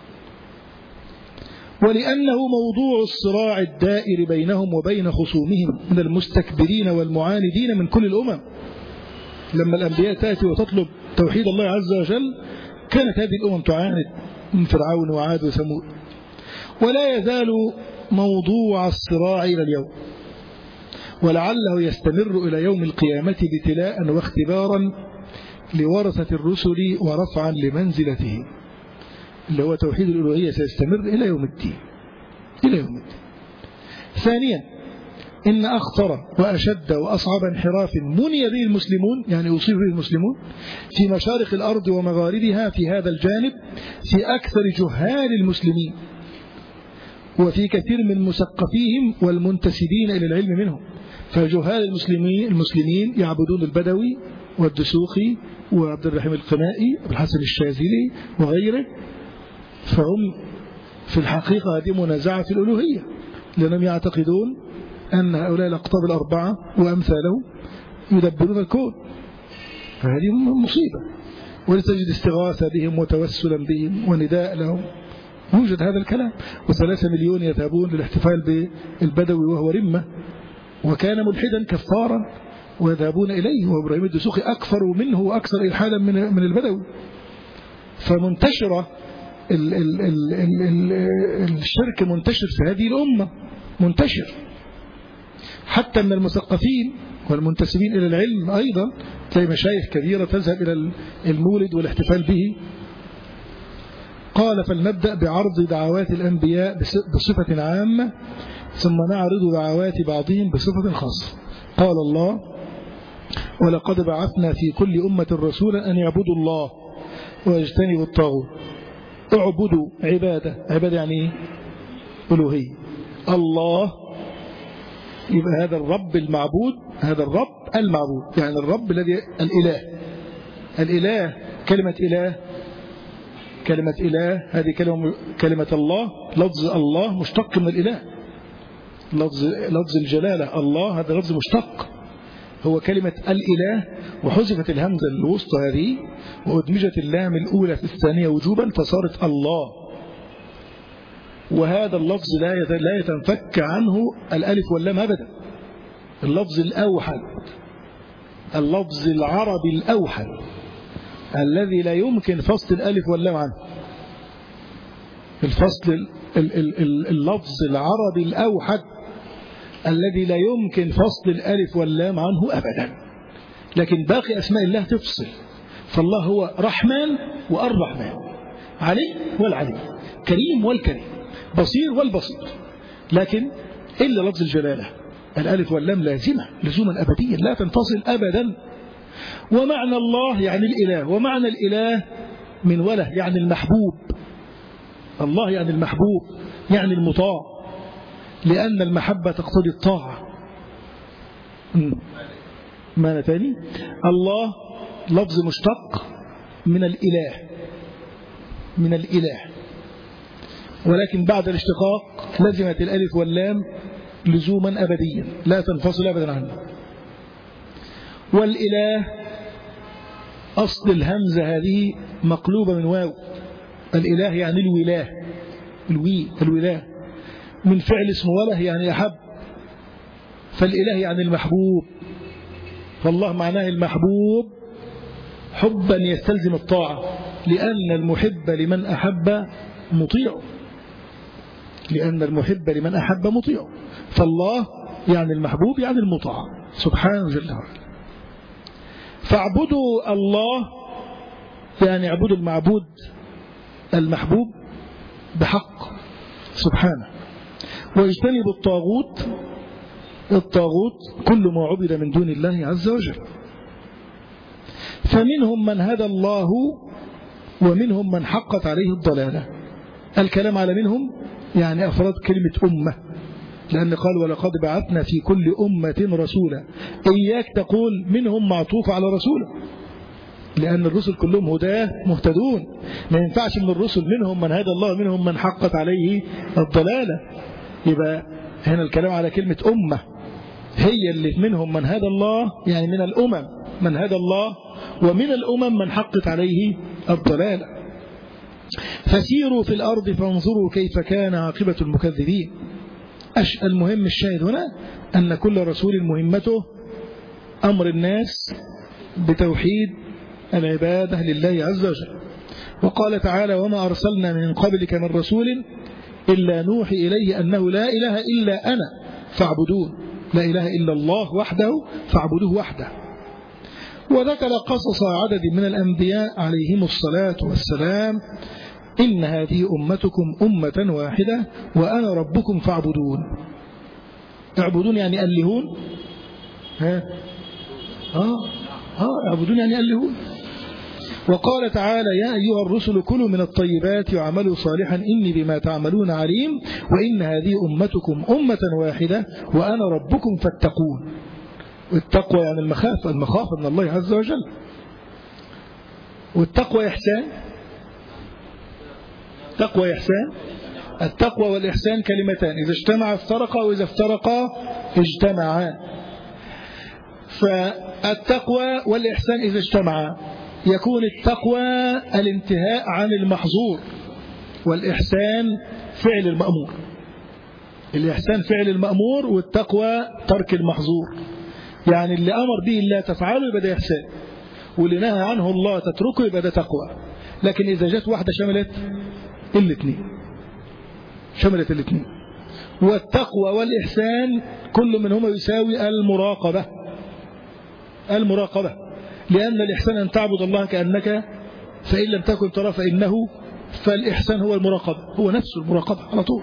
ولأنه موضوع الصراع الدائر بينهم وبين خصومهم من المستكبرين والمعاندين من كل الأمم. لما الأنبياء تأتي وتطلب توحيد الله عز وجل كانت هذه الأمم تعاند من فرعون وعاد وثمود، ولا يزال موضوع الصراع إلى اليوم، ولعله يستمر إلى يوم القيامة ابتلاء واختبارا لورثة الرسل ورفعا لمنزلتهم، اللي هو توحيد الألوهية سيستمر إلى يوم الدين. إلى يوم الدين. ثانيا إن أخطر وأشد وأصعب انحراف مني به المسلمون، يعني أصيب به المسلمون في مشارق الأرض ومغاربها في هذا الجانب في أكثر جهال المسلمين، وفي كثير من مثقفيهم والمنتسبين إلى العلم منهم. فجهال المسلمين يعبدون البدوي والدسوقي وعبد الرحيم القنائي والحسن الشاذلي وغيره، فهم في الحقيقة هذه منازعة في الألوهية، لأنهم يعتقدون أن هؤلاء الأقطاب الأربعة وأمثالهم يدبرون الكون، فهذه مصيبة. ولتجد استغاثة بهم وتوسلا بهم ونداء لهم، يوجد هذا الكلام. و3 مليون يذهبون للاحتفال بالبدوي وهو رمة وكان ملحدا كفارا ويذهبون إليه، وإبراهيم الدسوقي أكثر منه وأكثر إلحادا من البدوي. فمنتشرة الشرك منتشر في هذه الأمة، منتشر حتى من المثقفين والمنتسبين إلى العلم أيضا. تلاقي مشايخ كبيرة تذهب إلى المولد والاحتفال به. قال: فلنبدأ بعرض دعوات الأنبياء بصفة عامة، ثم نعرض دعوات بعضهم بصفة خاصة. قال الله: ولقد بعثنا في كل أمة رسولا أن يعبدوا الله ويجتنبوا الطاغوت. اعبدوا عبادة يعني ايه؟ ألوهية. الله يبقى هذا الرب المعبود، هذا الرب المعبود، يعني الرب الذي الإله. كلمة إله هذه كلمة الله، لفظ الله مشتق من الإله، لفظ الجلالة الله هذا لفظ مشتق، هو كلمة الإله، وحذفت الهمزة الوسطى هذه وأدمجت اللام الأولى في الثانية وجوبا فصارت الله. وهذا اللفظ لا يتنفك عنه الألف واللام أبدا. اللفظ الأوحد، اللفظ العربي الأوحد الذي لا يمكن فصل الألف واللام عنه. الفصل اللفظ العربي الأوحد الذي لا يمكن فصل الألف واللام عنه أبدا. لكن باقي أسماء الله تفصل. فالله هو رحمن والرحمن، علي والعلي، كريم والكريم، بصير والبصير. لكن إلا لفظ الجلالة الألف واللام لازمة لزوما أبديا لا تنفصل أبدا ومعنى الله يعني الإله، ومعنى الإله من وله يعني المحبوب. الله يعني المحبوب يعني المطاع، لأن المحبة تقتضي الطاعة. معنى ثاني، الله لفظ مشتق من الإله، من الإله، ولكن بعد الاشتقاق لزمت الألف واللام لزوما أبديا لا تنفصل أبدا عنه. والإله أصل الهمزة هذه مقلوبة من واو، الإله يعني الولاة، الولاة من فعل اسم وله يعني أحب، فالإله يعني المحبوب، فالله معناه المحبوب حبا يستلزم الطاعة، لأن المحب لمن أحب مطيع، لأن المحب لمن أحب مطيع، فالله يعني المحبوب يعني المطاع سبحانه جل وعلا. فاعبدوا الله يعني اعبدوا المعبود المحبوب بحق سبحانه، واجتنبوا الطاغوت، الطاغوت كل ما عبد من دون الله عز وجل. فمنهم من هدى الله ومنهم من حقت عليه الضلالة. الكلام على منهم يعني أفراد كلمة أمة، لأن قال ولقد بعثنا في كل أمة رسولا، إياك تقول منهم معطوف على رسوله، لأن الرسل كلهم هداه مهتدون، ما ينفعش من الرسل منهم من هدى الله ومنهم من حقت عليه الضلالة. يبقى هنا الكلام على كلمة أمة، هي اللي منهم من هدى الله يعني من الأمم من هدى الله، ومن الأمم من حقت عليه الضلالة. فسيروا في الأرض فانظروا كيف كان عاقبة المكذبين. المهم الشاهد هنا أن كل رسول مهمته أمر الناس بتوحيد العبادة لله عز وجل. وقال تعالى وما أرسلنا من قبلك من رسول إلا نوحي إليه أنه لا إله إلا أنا فاعبدون، لا إله إلا الله وحده فاعبدوه وحده. وذكر قصص عدد من الأنبياء عليهم الصلاة والسلام، إن هذه أمتكم أمة واحدة وأنا ربكم فاعبدون. اعبدون يعني ألهون، اعبدون يعني ألهون. وقال تعالى يا أيها الرسل كلوا من الطيبات وعملوا صالحا إني بما تعملون عليم، وإن هذه أمتكم أمة واحدة وأنا ربكم فاتقون. والتقوى يعني المخافة من الله عز وجل. والتقوى إحسان، تقوى إحسان. التقوى والإحسان كلمتان إذا اجتمعا افترقا وإذا افترقا اجتمعا. فالتقوى والإحسان إذا اجتمعا يكون التقوى الانتهاء عن المحظور، والإحسان فعل المأمور. الإحسان فعل المأمور والتقوى ترك المحظور. يعني اللي أمر به الله تفعله يبقى ده إحسان، واللي نهى عنه الله تتركه يبقى ده تقوى. لكن إذا جت واحدة شملت الاثنين، شملت الاثنين. والتقوى والإحسان كل منهما يساوي المراقبة. المراقبة، لأن الإحسان أن تعبد الله كأنك فإن لم تكن ترى فإنه، فالإحسان هو المراقبة، هو نفس المراقبة على طول.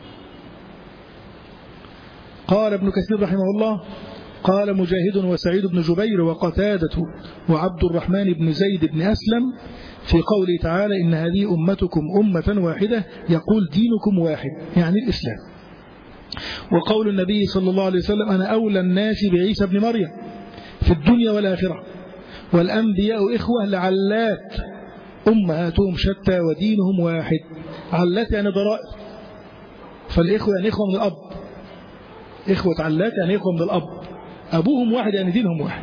قال ابن كثير رحمه الله قال مجاهد وسعيد بن جبير وقتادة وعبد الرحمن بن زيد بن أسلم في قوله تعالى إن هذه أمتكم أمة واحدة يقول دينكم واحد يعني الإسلام. وقول النبي صلى الله عليه وسلم أنا أولى الناس بعيسى بن مريم في الدنيا والآخرة والأنبياء إخوة لعلات أمهاتهم شتى ودينهم واحد. علات يعني ضرائر، فالإخوة يعني إخوة من الأب، إخوة علات يعني إخوة من الأب، أبوهم واحد يعني دينهم واحد.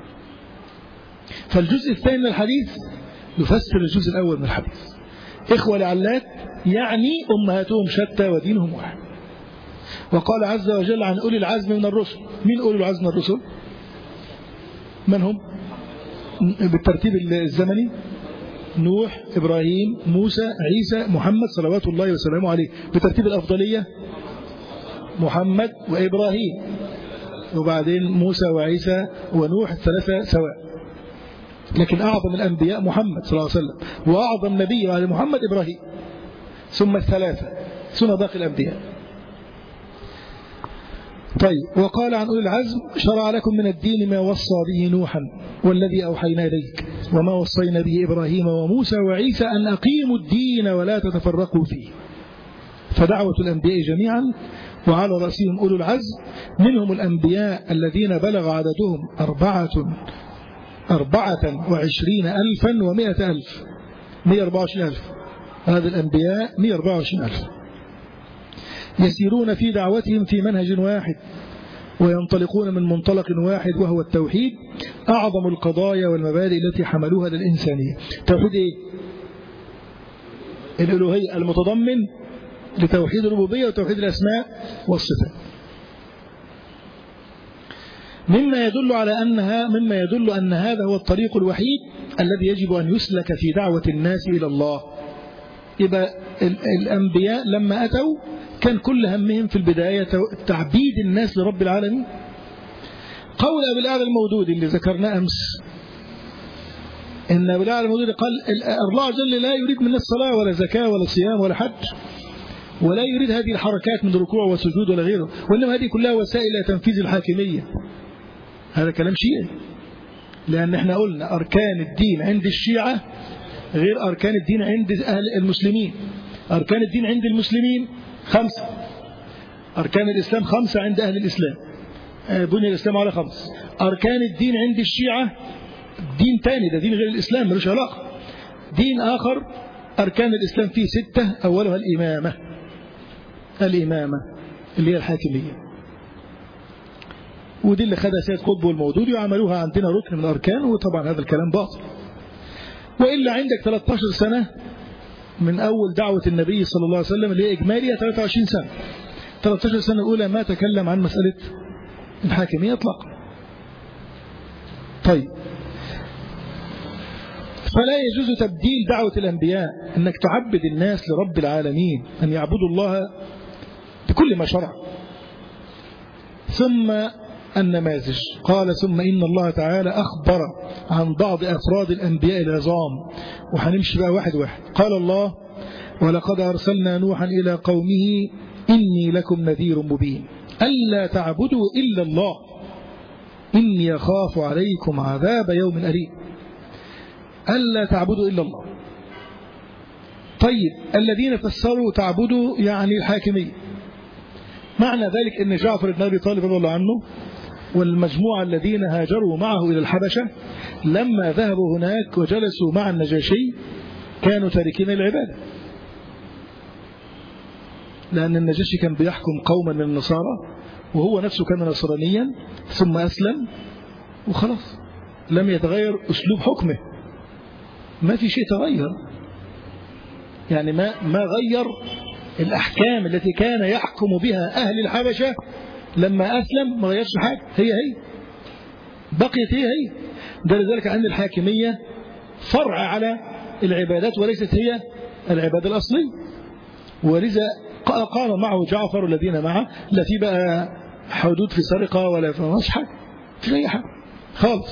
فالجزء الثاني من الحديث يفسر الجزء الأول من الحديث. إخوة لعلات يعني أمهاتهم شتى ودينهم واحد. وقال عز وجل عن أولي العزم من الرسل. من أولي العزم من الرسل؟ من هم بالترتيب الزمني؟ نوح، إبراهيم، موسى، عيسى، محمد صلوات الله وسلامه عليه. بترتيب الأفضلية محمد وإبراهيم، وبعدين موسى وعيسى ونوح الثلاثة سواء. لكن أعظم الأنبياء محمد صلى الله عليه وسلم، وأعظم نبي بعد محمد إبراهيم، ثم الثلاثة، ثم باقي الأنبياء. طيب. وقال عن أولي العزم: شرع لكم من الدين ما وصى به نوحا والذي أوحينا إليك وما وصينا به إبراهيم وموسى وعيسى أن أقيموا الدين ولا تتفرقوا فيه. فدعوة الأنبياء جميعا وعلى رأسهم أولو العزم، منهم الأنبياء الذين بلغ عددهم 24,100,000 124,000. هذا الأنبياء 124,000 يسيرون في دعوتهم في منهج واحد وينطلقون من منطلق واحد وهو التوحيد، أعظم القضايا والمبادئ التي حملوها للإنسانية. توحيد إيه؟ الألوهية المتضمن لتوحيد الربوبية وتوحيد الأسماء والصفات. مما يدل أن هذا هو الطريق الوحيد الذي يجب أن يسلك في دعوة الناس إلى الله. يبقى الأنبياء لما أتوا كان كل همهم في البداية تعبيد الناس لرب العالمين. قول أبي الأعلى المودودي اللي ذكرناه أمس، إن أبي الأعلى المودودي قال: الله عز وجل لا يريد منا الصلاة ولا زكاة ولا صيام ولا حج، ولا يريد هذه الحركات من ركوع وسجود ولا غيره، وإنما هذه كلها وسائل لتنفيذ الحاكمية. هذا كلام شيعي، لأن احنا قلنا أركان الدين عند الشيعة غير أركان الدين عند أهل المسلمين. أركان الدين عند المسلمين 5، أركان الإسلام 5 عند أهل الإسلام، بني الإسلام على 5. أركان الدين عند الشيعة دين تاني، ده دين غير الإسلام ملوش علاقة، دين آخر. أركان الإسلام فيه 6، أولها الإمامة اللي هي الحاكمية، ودي اللي خدها سيد قطب والمودودي وعملوها عندنا ركن من الأركان، وطبعا هذا الكلام باطل. وإلا عندك 13 سنة من أول دعوة النبي صلى الله عليه وسلم اللي هي إجمالية 23 سنة. 13 سنة الأولى ما تكلم عن مسألة الحاكمية إطلاقا. طيب، فلا يجوز تبديل دعوة الأنبياء أنك تعبد الناس لرب العالمين، أن يعبدوا الله بكل ما شرع. ثم النماذج، قال: ثم إن الله تعالى أخبر عن بعض أفراد الأنبياء العظام، وهنمشي بقى واحد واحد. قال الله: ولقد أرسلنا نوحا إلى قومه إني لكم نذير مبين ألا تعبدوا إلا الله إني أخاف عليكم عذاب يوم أليم. ألا تعبدوا إلا الله. طيب، الذين فسروا تعبدوا يعني الحاكمية. معنى ذلك أن جعفر بن أبي طالب رضي الله عنه والمجموعة الذين هاجروا معه إلى الحبشة لما ذهبوا هناك وجلسوا مع النجاشي كانوا تاركين العبادة، لأن النجاشي كان بيحكم قوما من النصارى وهو نفسه كان نصرانيا ثم أسلم وخلاص، لم يتغير أسلوب حكمه، ما في شيء تغير، يعني ما غير الأحكام التي كان يحكم بها أهل الحبشة لما أسلم، ما غيرش حاجة، هي بقيت هي. ده لذلك أن الحاكمية فرع على العبادات وليست هي العبادة الأصلية. ولذا قام معه جعفر والذين معه، لا في بقى حدود في سرقة ولا في نصح حاجة، في أي حاجة خالص.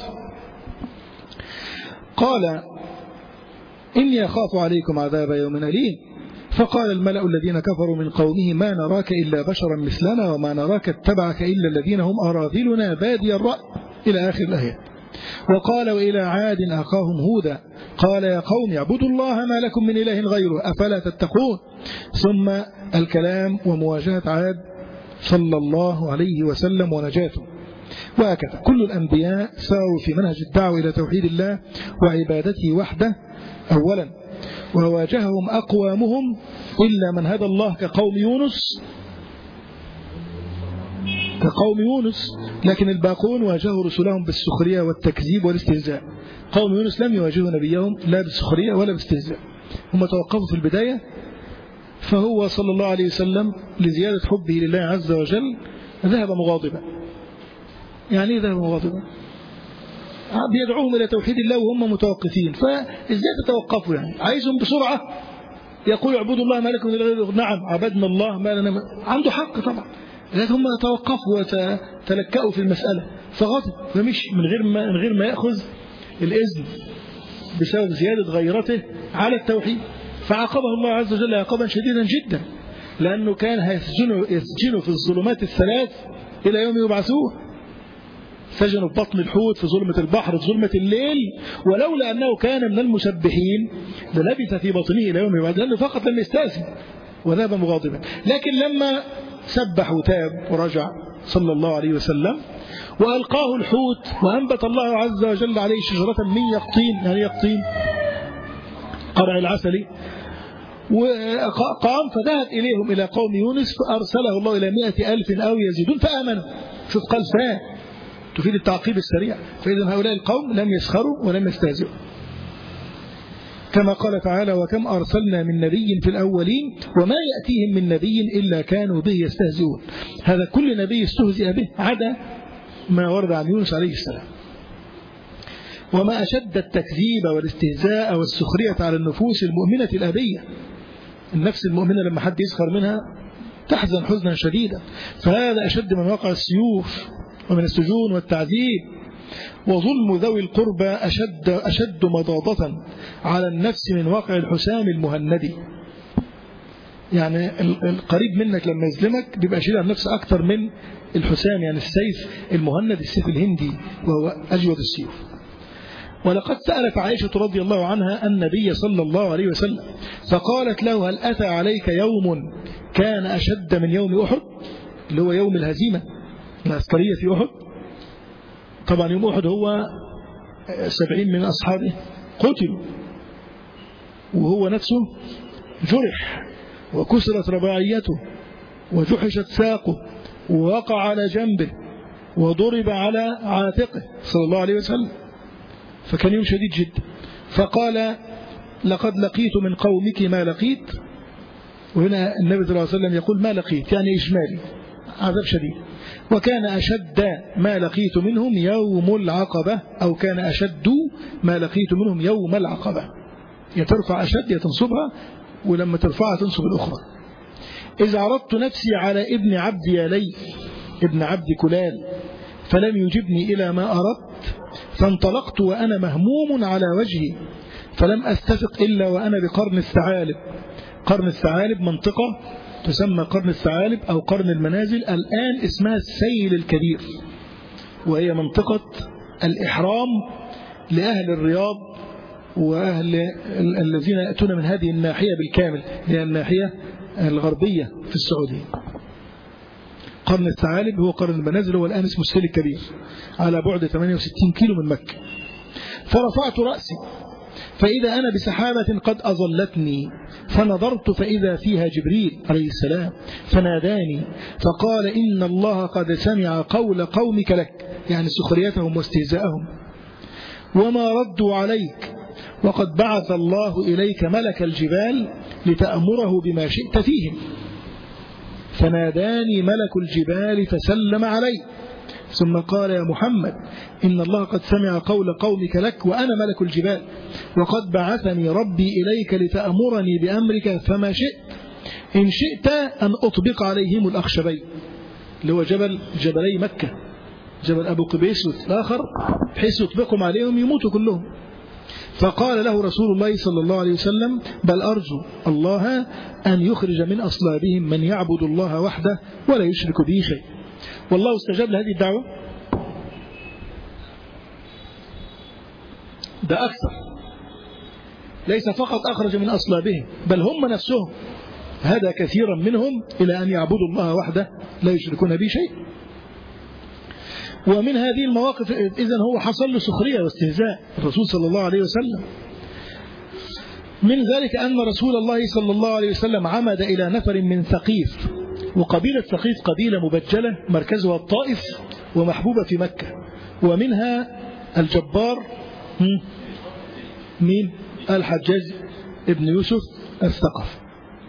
قال: إني أخاف عليكم عذاب يوم أليم. فقال الملأ الذين كفروا من قومه: ما نراك إلا بشرا مثلنا وما نراك اتبعك إلا الذين هم أراذلنا بادي الرأي، إلى آخر الآيات. وقال: وإلى عاد أخاهم هودا قال: يا قوم اعبدوا الله ما لكم من إله غيره أفلا تتقون. ثم الكلام ومواجهة عاد صلى الله عليه وسلم ونجاته. وهكذا كل الأنبياء ساروا في منهج الدعوة إلى توحيد الله وعبادته وحده أولا، وواجههم أقوامهم إلا من هدى الله كقوم يونس، لكن الباقون واجهوا رسلهم بالسخرية والتكذيب والاستهزاء. قوم يونس لم يواجهوا نبيهم لا بالسخرية ولا بالاستهزاء، هم توقفوا في البداية. فهو صلى الله عليه وسلم لزيادة حبه لله عز وجل ذهب مغاضبا. يعني ذهب مغاضبا، بيدعوهم إلى توحيد الله وهم متوقفين، فإزاي تتوقفوا؟ يعني عايزهم بسرعة يقول اعبدوا الله ما لكم من إله غيره. نعم عبدنا الله ما لنا، عنده حق طبعا، لكن هم توقفوا وتلكأوا في المسألة فغضب، فمش من غير ما يأخذ الإذن بسبب زيادة غيرته على التوحيد. فعاقبه الله عز وجل عقابا شديدا جدا، لأنه كان يسجنه في الظلمات الثلاث إلى يوم يبعثون. سجنوا في بطن الحوت، في ظلمة البحر، في ظلمة الليل، ولولا أنه كان من المسبحين للبث في بطنه إلى يوم يبعثون، لأنه فقط لم يستأذن وذهب مغاضبا. لكن لما سبح وتاب ورجع صلى الله عليه وسلم وألقاه الحوت وأنبت الله عز وجل عليه شجرة من يقطين، يعني يقطين قرع العسل، وقام فذهب إليهم إلى قوم يونس فأرسله الله إلى 100,000 أو يزيدون فآمنوا. شوف قال تفيد التعقيب السريع. فإذا هؤلاء القوم لم يسخروا ولم يستهزئوا، كما قال تعالى: وكم أرسلنا من نبي في الأولين وما يأتيهم من نبي إلا كانوا به يستهزئون. هذا كل نبي استهزئ به عدا ما ورد عن يونس عليه السلام. وما أشد التكذيب والاستهزاء والسخرية على النفوس المؤمنة الأبية. النفس المؤمنة لما حد يسخر منها تحزن حزنا شديدا، فهذا أشد من واقع السيوف ومن السجون والتعذيب. وظلم ذوي القربى أشد مضاضة على النفس من واقع الحسام المهندي. يعني القريب منك لما يظلمك بيبقى شيل عن نفسه أكثر من الحسام، يعني السيف المهند، السيف الهندي وهو أجود السيوف. ولقد سألت عائشة رضي الله عنها النبي صلى الله عليه وسلم فقالت له: هل أتى عليك يوم كان أشد من يوم أحد؟ اللي هو يوم الهزيمة العسكرية في أحد. طبعا يوم أحد هو 70 من أصحابه قتلوا، وهو نفسه جرح وكسرت رباعيته وجحشت ساقه ووقع على جنبه وضرب على عاتقه صلى الله عليه وسلم، فكان يوم شديد جدا. فقال: لقد لقيت من قومك ما لقيت. وهنا النبي صلى الله عليه وسلم يقول ما لقيت يعني إجمالي، عذاب شديد. وكان أشد ما لقيت منهم يوم العقبة، أو كان أشد ما لقيت منهم يوم العقبة. يترفع أشد يتنصبها، ولما ترفعها تنصب الأخرى. إذ عرضت نفسي على ابن عبد يالي ابن عبد كلال فلم يجبني إلى ما أردت، فانطلقت وأنا مهموم على وجهي، فلم أستفق إلا وأنا بقرن الثعالب. قرن الثعالب منطقة تسمى قرن الثعالب أو قرن المنازل، الآن اسمها السيل الكبير، وهي منطقة الإحرام لأهل الرياض وأهل الذين يأتون من هذه الناحية بالكامل، هي الناحية الغربية في السعودية. قرن الثعالب هو قرن المنازل، هو الآن اسمه السيل الكبير، على بعد 68 كيلو من مكة. فرفعت رأسي فإذا أنا بسحابة قد أظلتني، فنظرت فإذا فيها جبريل عليه السلام فناداني فقال: إن الله قد سمع قول قومك لك، يعني سخريتهم واستهزاءهم، وما ردوا عليك، وقد بعث الله إليك ملك الجبال لتأمره بما شئت فيهم. فناداني ملك الجبال فسلم علي، ثم قال: يا محمد إن الله قد سمع قول قومك لك وأنا ملك الجبال، وقد بعثني ربي إليك لتأمرني بأمرك فما شئت، إن شئت أن أطبق عليهم الأخشبين، اللي هو جبلي مكة، جبل أبو قبيس والآخر، بحيث يطبقهم عليهم يموتوا كلهم. فقال له رسول الله صلى الله عليه وسلم: بل أرجو الله أن يخرج من أصلابهم من يعبد الله وحده ولا يشرك به شيء. والله استجاب لهذه الدعوة. ده أكثر، ليس فقط أخرج من أصلابهم، بل هم نفسهم هذا كثيرا منهم إلى أن يعبدوا الله وحده لا يشركون به شيء. ومن هذه المواقف إذن هو حصل له سخرية واستهزاء الرسول صلى الله عليه وسلم. من ذلك أن رسول الله صلى الله عليه وسلم عمد إلى نفر من ثقيف، وقبيلة ثقيف قبيلة مبجلة مركزها الطائف ومحبوبة في مكة، ومنها الجبار مين؟ الحجاج ابن يوسف الثقف.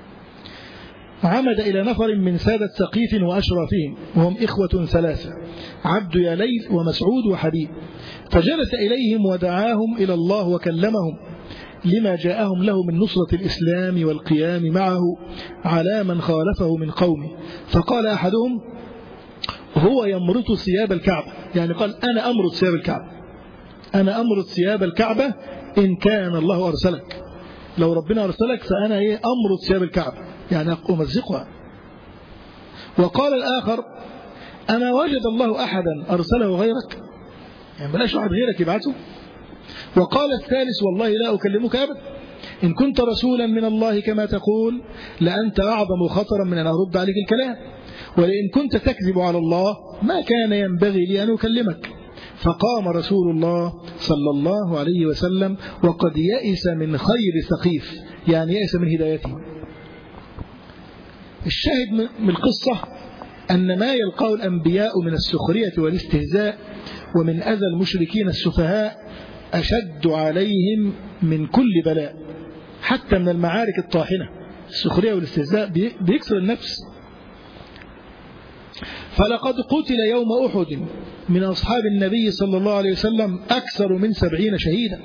عمد إلى نفر من سادة ثقيف وأشرافهم، وهم إخوة ثلاثة: عبد ياليل ومسعود وحبيب. فجلس إليهم ودعاهم إلى الله وكلمهم لما جاءهم له من نصرة الإسلام والقيام معه على من خالفه من قومه. فقال أحدهم: هو يمرط ثياب الكعبة، يعني قال: أنا أمرط ثياب الكعبة، أنا أمرط ثياب الكعبة إن كان الله أرسلك، لو ربنا أرسلك فأنا أمرط ثياب الكعبة، يعني أمزقها. وقال الآخر: أما وجد الله أحدا أرسله غيرك؟ يعني بلاش واحد غيرك يبعثه. وقال الثالث والله لا أكلمك أبدا، إن كنت رسولا من الله كما تقول لأنت أعظم خطرا من أن أرد عليك الكلام، ولئن كنت تكذب على الله ما كان ينبغي لي أن أكلمك. فقام رسول الله صلى الله عليه وسلم وقد يئس من خير ثقيف، يعني يئس من هدايته. الشاهد من القصة أن ما يلقاه الأنبياء من السخرية والاستهزاء ومن أذى المشركين السفهاء أشد عليهم من كل بلاء، حتى من المعارك الطاحنة. السخرية والاستهزاء بيكسر النفس. فلقد قتل يوم أحد من أصحاب النبي صلى الله عليه وسلم أكثر من 70 شهيدا،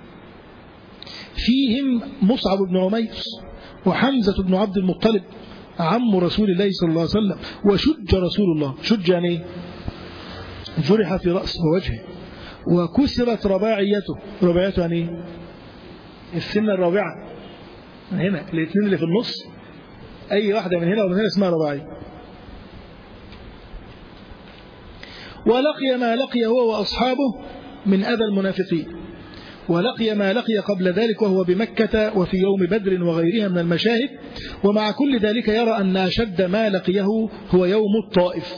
فيهم مصعب بن عمير وحمزة بن عبد المطلب عم رسول الله صلى الله عليه وسلم. وشج رسول الله، شج يعني جرح في رأسه ووجهه، وكسرت رباعيته. رباعيته يعني السنة الرابعة من هنا، الاثنين اللي في النص، أي واحدة من هنا ومن هنا اسمها رباعية. ولقي ما لقي هو وأصحابه من أذى المنافقين، ولقي ما لقي قبل ذلك وهو بمكة وفي يوم بدر وغيرها من المشاهد. ومع كل ذلك يرى أن أشد ما لقيه هو يوم الطائف،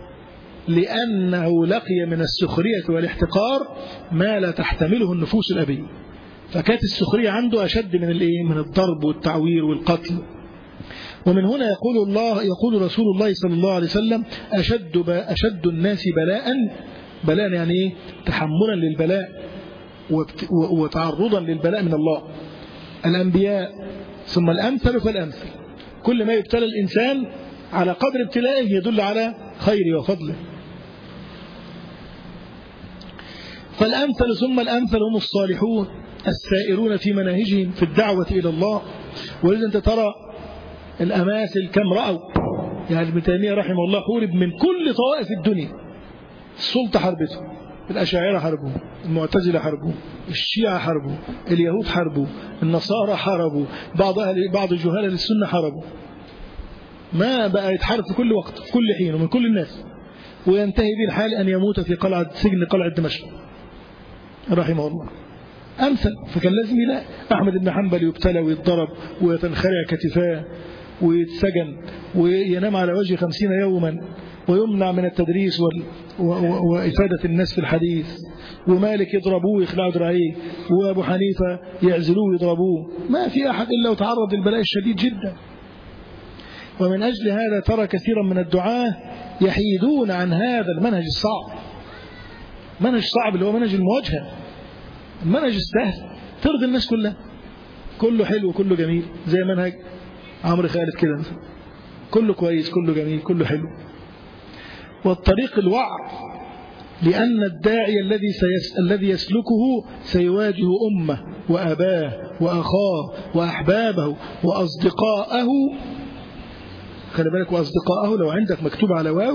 لأنه لقي من السخرية والاحتقار ما لا تحتمله النفوس الأبية. فكانت السخرية عنده أشد من الضرب والتعوير والقتل. ومن هنا يقول رسول الله صلى الله عليه وسلم أشد الناس بلاء يعني إيه؟ تحملا للبلاء وتعرضا للبلاء من الله الأنبياء، ثم الأمثل فالأمثل. كل ما يبتلى الإنسان على قدر ابتلائه يدل على خيره وفضله. فالأمثل ثم الأمثل هم الصالحون السائرون في مناهجهم في الدعوة إلى الله. ولذا أنت ترى الأماثل كم رأوا. يعني ابن تيمية رحمه الله حورب من كل طوائف الدنيا. السلطة حربته، الأشاعرة حربوا، المعتزلة حربوا، الشيعة حربوا، اليهود حربوا، النصارى حربوا، بعض الجهال للسنة حربوا. ما بقى يتحارب في كل وقت في كل حين ومن كل الناس، وينتهي به الحال أن يموت في سجن قلعة دمشق رحمه الله. أمثل. فكان لازم يلاقي أحمد بن حنبل يبتلى ويتضرب ويتنخرع كتفاه ويتسجن وينام على وجه 50 يوما ويمنع من التدريس وإفادة الناس في الحديث، ومالك يضربوه ويخلعوا ذراعيه، وأبو حنيفة يعزلوه ويضربوه. ما في أحد إلا وتعرض للبلاء الشديد جدا. ومن أجل هذا ترى كثيرا من الدعاة يحيدون عن هذا المنهج الصعب. منهج صعب اللي هو منهج المواجهة. المنهج السهل ترضي الناس كلها، كله حلو كله جميل، زي منهج عمرو خالد كده، كله كويس كله جميل كله حلو. والطريق الوعر، لأن الداعي الذي يسلكه سيواجه أمه وأباه وأخاه وأحبابه وأصدقاءه. خلي بالك، وأصدقاءه لو عندك مكتوب على واو